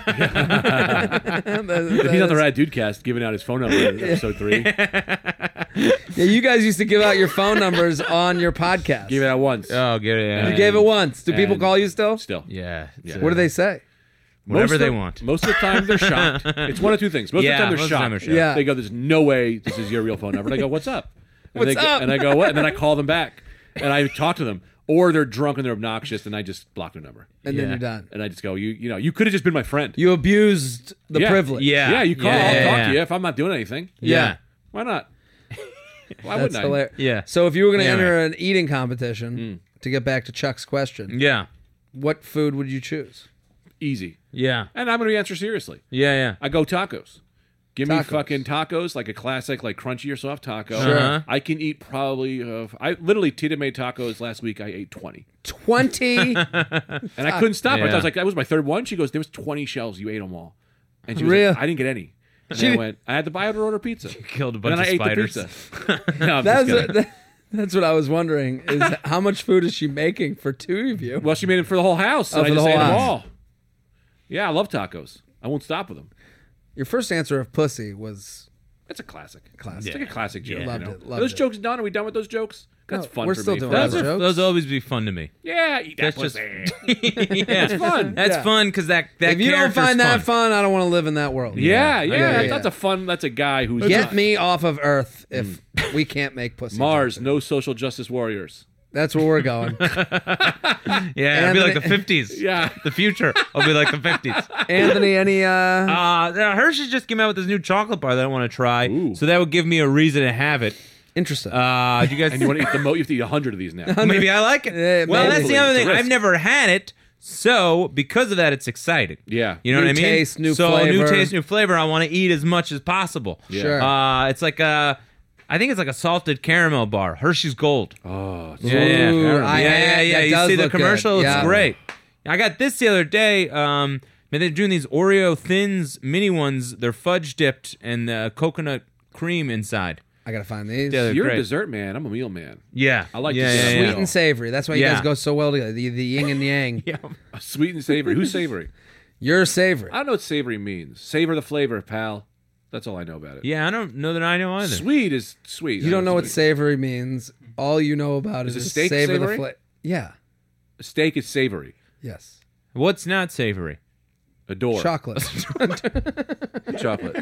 If he's on the Rad Dudecast giving out his phone number in episode three. Yeah, you guys used to give out your phone numbers on your podcast. Gave it out once. Oh, get it. Yeah. You gave it once. Do people And- call you still? Still. Yeah. it's, What do uh, they say? Whatever Most they of- want. Most of the time, they're shocked. It's one of two things. Most Yeah, of the time, most they're of the time shocked. they're shocked. Yeah. They go, "There's no way this is your real phone number." And I go, "What's up?" And What's they go, up? And I go, "What?" And then I call them back, and I talk to them, or they're drunk and they're obnoxious, and I just block their number, And then Yeah. you're done. and I just go, "You, you know, you could have just been my friend." You abused the Yeah. privilege. Yeah. yeah, you call. Yeah, I'll yeah, talk yeah. to you if I'm not doing anything. Yeah. Why not? Why That's wouldn't I? hilarious. Yeah. So if you were going to Yeah, enter an eating competition, to get back to Chuck's question, Yeah. what food would you choose? Easy. Yeah. And I'm going to answer seriously. Yeah. Yeah. I go tacos. Give me Tacos. fucking tacos, like a classic, like crunchy or soft taco. Sure. Uh-huh. I can eat probably. Uh, I literally Tita made tacos last week. I ate twenty, twenty. and I couldn't stop. Yeah. I was like, that was my third one. She goes, there was twenty shells. You ate them all, and she was Real? like, I didn't get any. And She I did- went. I had to buy her to order pizza. Killed a And bunch then of I ate spiders. the pizza. No, I'm That's just kidding. that- that's what I was wondering. Is how much food is she making for two of you? Well, she made it for the whole house. Oh, and I for the just whole ate them house. all. Yeah, I love tacos. I won't stop with them. Your first answer of pussy was It's a classic. Classic. It's like a classic joke. Yeah. you Loved know? it, Are loved those it. jokes done? Are we done with those jokes? That's No, fun we're for still me. doing That's those Those, are, jokes. those always be fun to me. Yeah, eat that That's just pussy. yeah. It's fun. That's Yeah. fun because that that if you don't character's find that fun. fun, I don't want to live in that world. Yeah, yeah, yeah, yeah. That's a fun. That's a guy who's Get not- me off of Earth if we can't make pussy. Mars. jokes. No social justice warriors. That's where we're going. Yeah, it'll be like the Anthony- fifties. Yeah. The future will be like the fifties. Anthony, any uh, Uh, Hershey's just came out with this new chocolate bar that I want to try. Ooh. So that would give me a reason to have it. interesting? Uh, do you guys And you want to eat the mo- you have to eat a hundred of these now. maybe I like it. Yeah, well, maybe. that's the other It's a thing. risk. I've never had it. So, because of that, it's exciting. Yeah. You know New what I mean? taste, new so, flavor. new taste, new flavor. I want to eat as much as possible. Yeah. Sure. Uh, it's like a, I think it's like a salted caramel bar. Hershey's Gold. Oh, it's Yeah, so yeah, Ooh, good. I- yeah, yeah, that yeah. You does see the look good. commercial? Yeah. It's great. I got this the other day. Um, man, they're doing these Oreo Thins mini ones. They're fudge dipped and uh, coconut cream inside. I gotta find these. Yeah, they're You're great. a dessert man. I'm a meal man. Yeah, I like yeah, dessert. yeah, Sweet yeah. and savory. That's why you Yeah. guys go so well together. The, the yin and yang. Yeah. Sweet and savory. Who's savory? You're savory. I don't know what savory means. Savor the flavor, pal. That's all I know about it. Yeah, I don't know that I know either. Sweet is sweet. You don't know what sweet. savory means. All you know about Is is a steak savor the savory? flavor. Yeah. Steak is savory. Yes. What's not savory? Adore. Chocolate. Chocolate.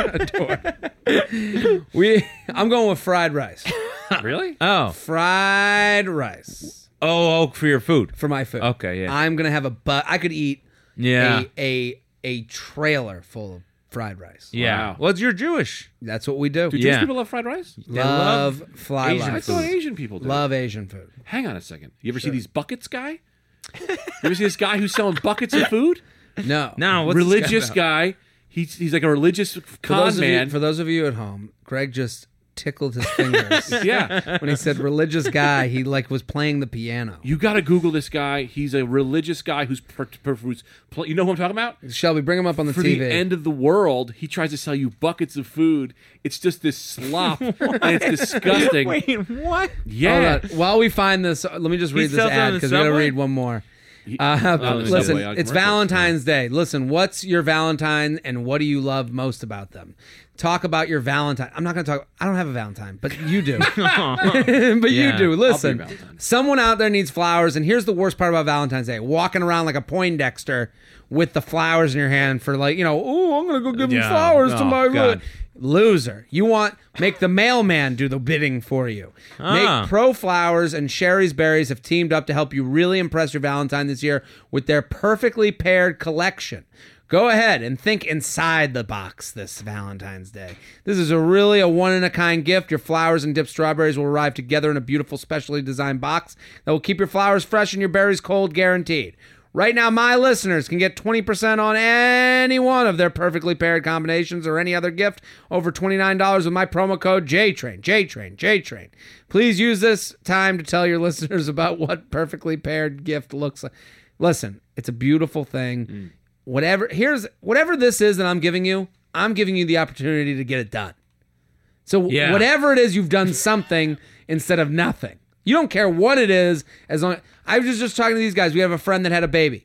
we. I'm going with fried rice. Really? Oh, Fried rice oh, oh, for your food. for my food. Okay, yeah. I'm gonna have a but. I could eat Yeah, a a a trailer full of fried rice. yeah. Wow. Well, you're Jewish. That's what we do. Do Yeah. Jewish people love fried rice? love, love fried Asian I rice. thought Asian people did. Love Asian food. Hang on a second. You ever see these buckets guy? You ever see this guy who's selling buckets of food? No. No, what's this guy religious about? guy. He's he's like a religious For con those, of you, man. for those of you at home, Greg just tickled his fingers yeah. when he said religious guy. He like was playing the piano. You got to Google this guy. He's a religious guy who's, per, per, who's pl- you know who I'm talking about? Shelby, bring him up on the For T V. the end of the world, he tries to sell you buckets of food. It's just this slop, and it's disgusting. Wait, what? Yeah. Hold on. While we find this, uh, let me just He read this sells it on ad the because we got to subway? read one more. He- Uh, Oh, the listen, subway, uh, it's commercials. Valentine's Day. Listen, what's your Valentine and what do you love most about them? Talk about your Valentine. I'm not going to talk. I don't have a Valentine, but you do. but you Yeah. do. Listen, Valentine. someone out there needs flowers, and here's the worst part about Valentine's Day: walking around like a Poindexter with the flowers in your hand for like, you know, oh, I'm going to go give him Yeah. flowers to Oh, my God. loser. You want make the mailman do the bidding for you. Ah. Make Pro Flowers and Sherry's Berries have teamed up to help you really impress your Valentine this year with their perfectly paired collection. Go ahead and think inside the box this Valentine's Day. This is a really a one-in-a-kind gift. Your flowers and dipped strawberries will arrive together in a beautiful, specially designed box that will keep your flowers fresh and your berries cold, guaranteed. Right now, my listeners can get twenty percent on any one of their perfectly paired combinations or any other gift over twenty-nine dollars with my promo code JTRAIN, JTRAIN, JTRAIN. Please use this time to tell your listeners about what perfectly paired gift looks like. Listen, it's a beautiful thing. Mm. Whatever here's whatever this is that I'm giving you, I'm giving you the opportunity to get it done. So Yeah. whatever it is, you've done something instead of nothing. You don't care what it is, as long I was just talking to these guys. We have a friend that had a baby.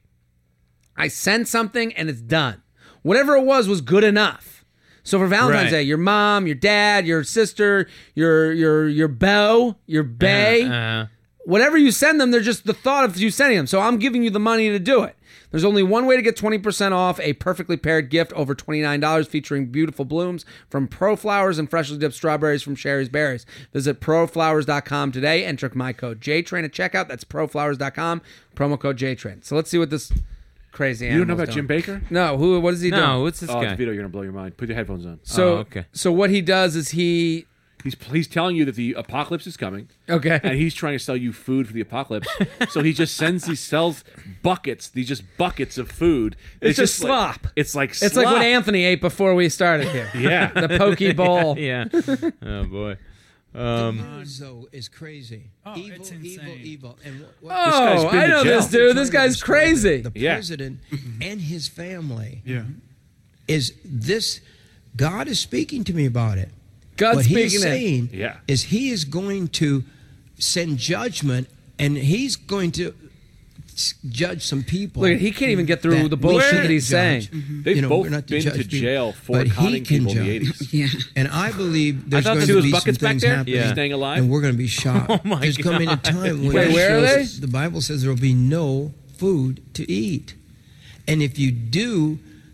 I sent something and it's done. Whatever it was was good enough. So for Valentine's Right. Day, your mom, your dad, your sister, your your your beau, your bae, Uh, whatever you send them, they're just the thought of you sending them. So I'm giving you the money to do it. There's only one way to get twenty percent off a perfectly paired gift over twenty-nine dollars featuring beautiful blooms from Pro Flowers and freshly dipped strawberries from Sherry's Berries. Visit pro flowers dot com today. Enter my code JTRAIN at checkout. That's pro flowers dot com, promo code JTRAIN. So let's see what this crazy You don't know animal's about Jim doing. Baker? No, who? What is he no, doing? what's this Oh, guy? it's Vito, you're gonna blow your mind. Put your headphones on. So, Oh, okay. so what he does is he... He's he's telling you that the apocalypse is coming. Okay. And he's trying to sell you food for the apocalypse. So he just sends he sells buckets, these just buckets of food. It's just like- slop. it's like It's like slop. what Anthony ate before we started here. Yeah. The poke bowl. Yeah. Oh boy. Um, News, though, is crazy. evil, it's evil, insane. evil. And what, what guy's Oh, been I to know jail. this dude. This trying to guy's describe crazy. The, the Yeah. president and his family Yeah. is this. God is speaking to me about it. God's what he's speaking it. saying Yeah. is he is going to send judgment, and he's going to s- judge some people. Look, he can't even get through that the we bullshit shouldn't that he's saying. judge. They've You know, both we're not to been judge to people, jail for but he conning can people in the judge. eighties. Yeah. And I believe there's thought going see to those be some buckets back things there? happening, Yeah. Staying alive? and we're going to be shocked. Oh, my There's coming a God. time when Wait, it where are shows- they? the Bible says there will be no food to eat, and if you do,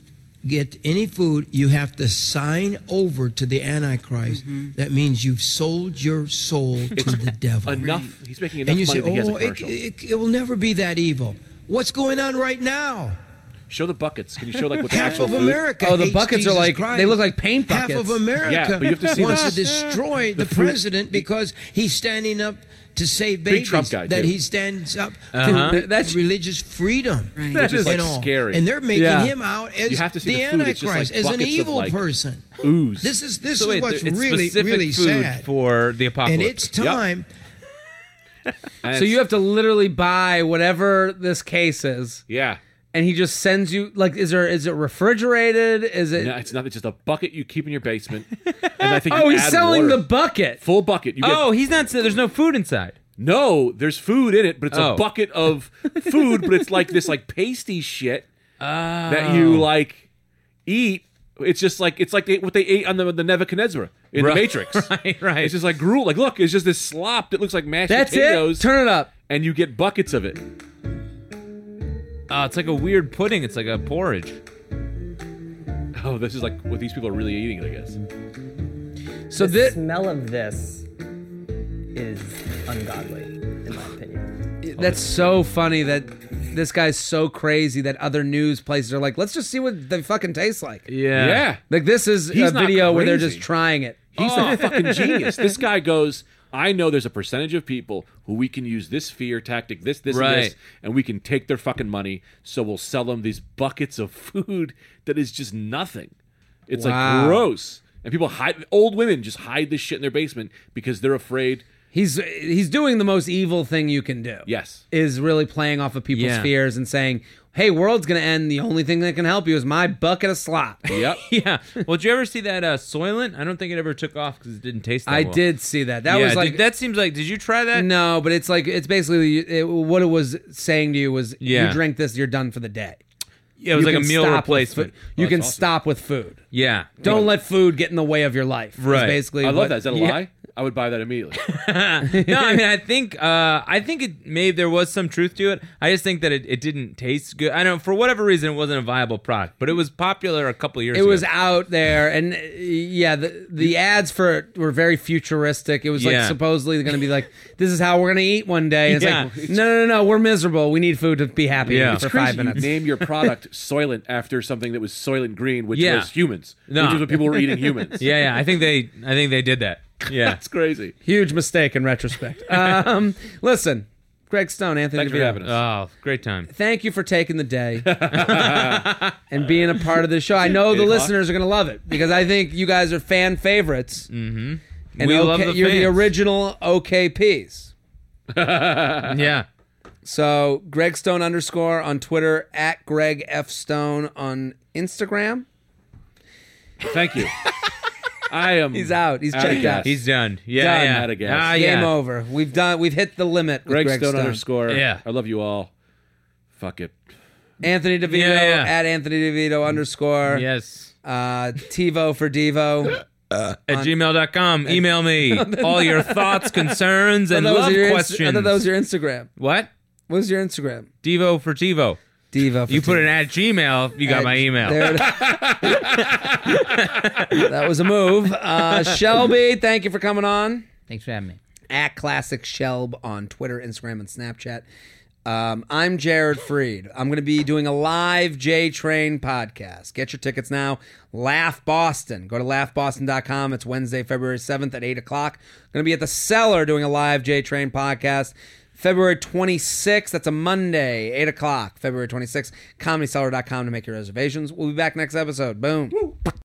get any food, you have to sign over to the Antichrist. Mm-hmm. That means you've sold your soul to the devil. Enough. He's making enough And you money say, that he has a oh, it, commercial. it, it will never be that evil. What's going on right now? Show the buckets. Can you show like what the Half actual of food? America Oh, the hates buckets are Jesus like- Christ. they look like paint Half buckets. of America Yeah, but you have to see wants this. to destroy the, The fruit- president because he's standing up to save Big babies. Trump guy, that too. he stands up Uh-huh. to Th- that's- religious freedom. Which is like and all. scary. And they're making Yeah. him out as You have to see the the food. It's just Antichrist, like as an buckets of, evil like, person. Ooze. This is this So is wait, what's it's really specific really food sad. for the apocalypse. And it's time. And So you it's- have to literally buy whatever this case is, yeah. and he just sends you like, is there is it refrigerated? Is it? No, it's not. It's just a bucket you keep in your basement. And I think Oh, you he's add selling water. the bucket. full bucket. You get, Oh, he's not. There's no food inside. no, there's food in it, but it's Oh. a bucket of food. But it's like this like pasty shit that you like eat. It's just like it's like they, what they ate on the the Nebuchadnezzar in Right. the Matrix. Right, right. It's just like gruel. Like look, it's just this slop that looks like mashed That's potatoes. it. Turn it up. and you get buckets of it. Oh, it's like a weird pudding. It's like a porridge. Oh, this is like what these people are really eating, I guess. So the this smell of this is ungodly, in my opinion. that's so funny that this guy's so crazy that other news places are like, let's just see what they fucking taste like. Yeah. Yeah. Like this is He's a not video where they're crazy. just trying it. He's a fucking genius. This guy goes, I know there's a percentage of people who we can use this fear tactic, this, this, and this, Right. and we can take their fucking money, so we'll sell them these buckets of food that is just nothing. It's Wow. like gross. And people hide, old women just hide this shit in their basement because they're afraid. He's he's doing the most evil thing you can do. Yes. Is really playing off of people's Yeah. fears and saying, hey, world's going to end. The only thing that can help you is my bucket of slop. Yep. Yeah. Well, did you ever see that uh, Soylent? I don't think it ever took off because it didn't taste that I well. did see that. That Yeah, was like, did- that seems like, did you try that? no, but it's like, it's basically it, what it was saying to you was, Yeah. you drink this, you're done for the day. Yeah, it was You like a can meal stop with replacement. food. You Oh, can that's awesome. stop with food. Yeah. Don't let food get in the way of your life. is Right. basically I love what- that. Is that a Yeah. lie? I would buy that immediately. No, I mean, I think, uh, I think it maybe there was some truth to it. I just think that it, it didn't taste good. I don't know, for whatever reason, it wasn't a viable product, but it was popular a couple of years It ago. was out there, and uh, yeah, the the ads for it were very futuristic. It was like Yeah. supposedly going to be like, "This is how we're going to eat one day." And Yeah. It's like, no, no, no, no, we're miserable. We need food to be happy Yeah. for It's five You minutes. name your product Soylent after something that was Soylent Green, which Yeah. was humans. No. Which is what people were eating humans. Yeah, yeah. I think they, I think they did that. Yeah. That's crazy. Huge mistake in retrospect. um, listen, Greg Stone, Anthony Thanks for DeVito, having us. Oh, great time. thank you for taking the day and being a part of the show. I know the Eight o'clock. listeners are going to love it because I think you guys are fan favorites. Mm-hmm. And We OK, love the you're the fans. original O K Ps. Yeah. So Greg Stone underscore on Twitter, at Greg F Stone on Instagram. Thank you. I am. He's out. He's Outta checked gas. out. He's done. Yeah, Done. yeah. Outta gas. Ah, Game yeah. over. We've done. We've hit the limit. With Greg, Greg Stone, Stone underscore. Yeah. I love you all. Fuck it. Anthony DeVito Yeah, yeah. at Anthony DeVito underscore. Yes. Uh, TiVo for Devo. At gmail dot com. Email me all your thoughts, concerns, and I thought that was love your Inst- questions. I thought that was your Instagram. What? What was your Instagram? Devo for TiVo. Devo. For You put Devo. it at Gmail, you got At- my email. There it- that was a move. Uh, Shelby, thank you for coming on. Thanks for having me. At Classic Shelb on Twitter, Instagram, and Snapchat. Um, I'm Jared Freed. I'm going to be doing a live J Train podcast. Get your tickets now. Laugh Boston. Go to laugh boston dot com. It's Wednesday, February seventh at eight o'clock. Going to be at the Cellar doing a live J Train podcast. February twenty-sixth, that's a Monday, eight o'clock. February twenty-sixth, comedy cellar dot com to make your reservations. We'll be back next episode. Boom.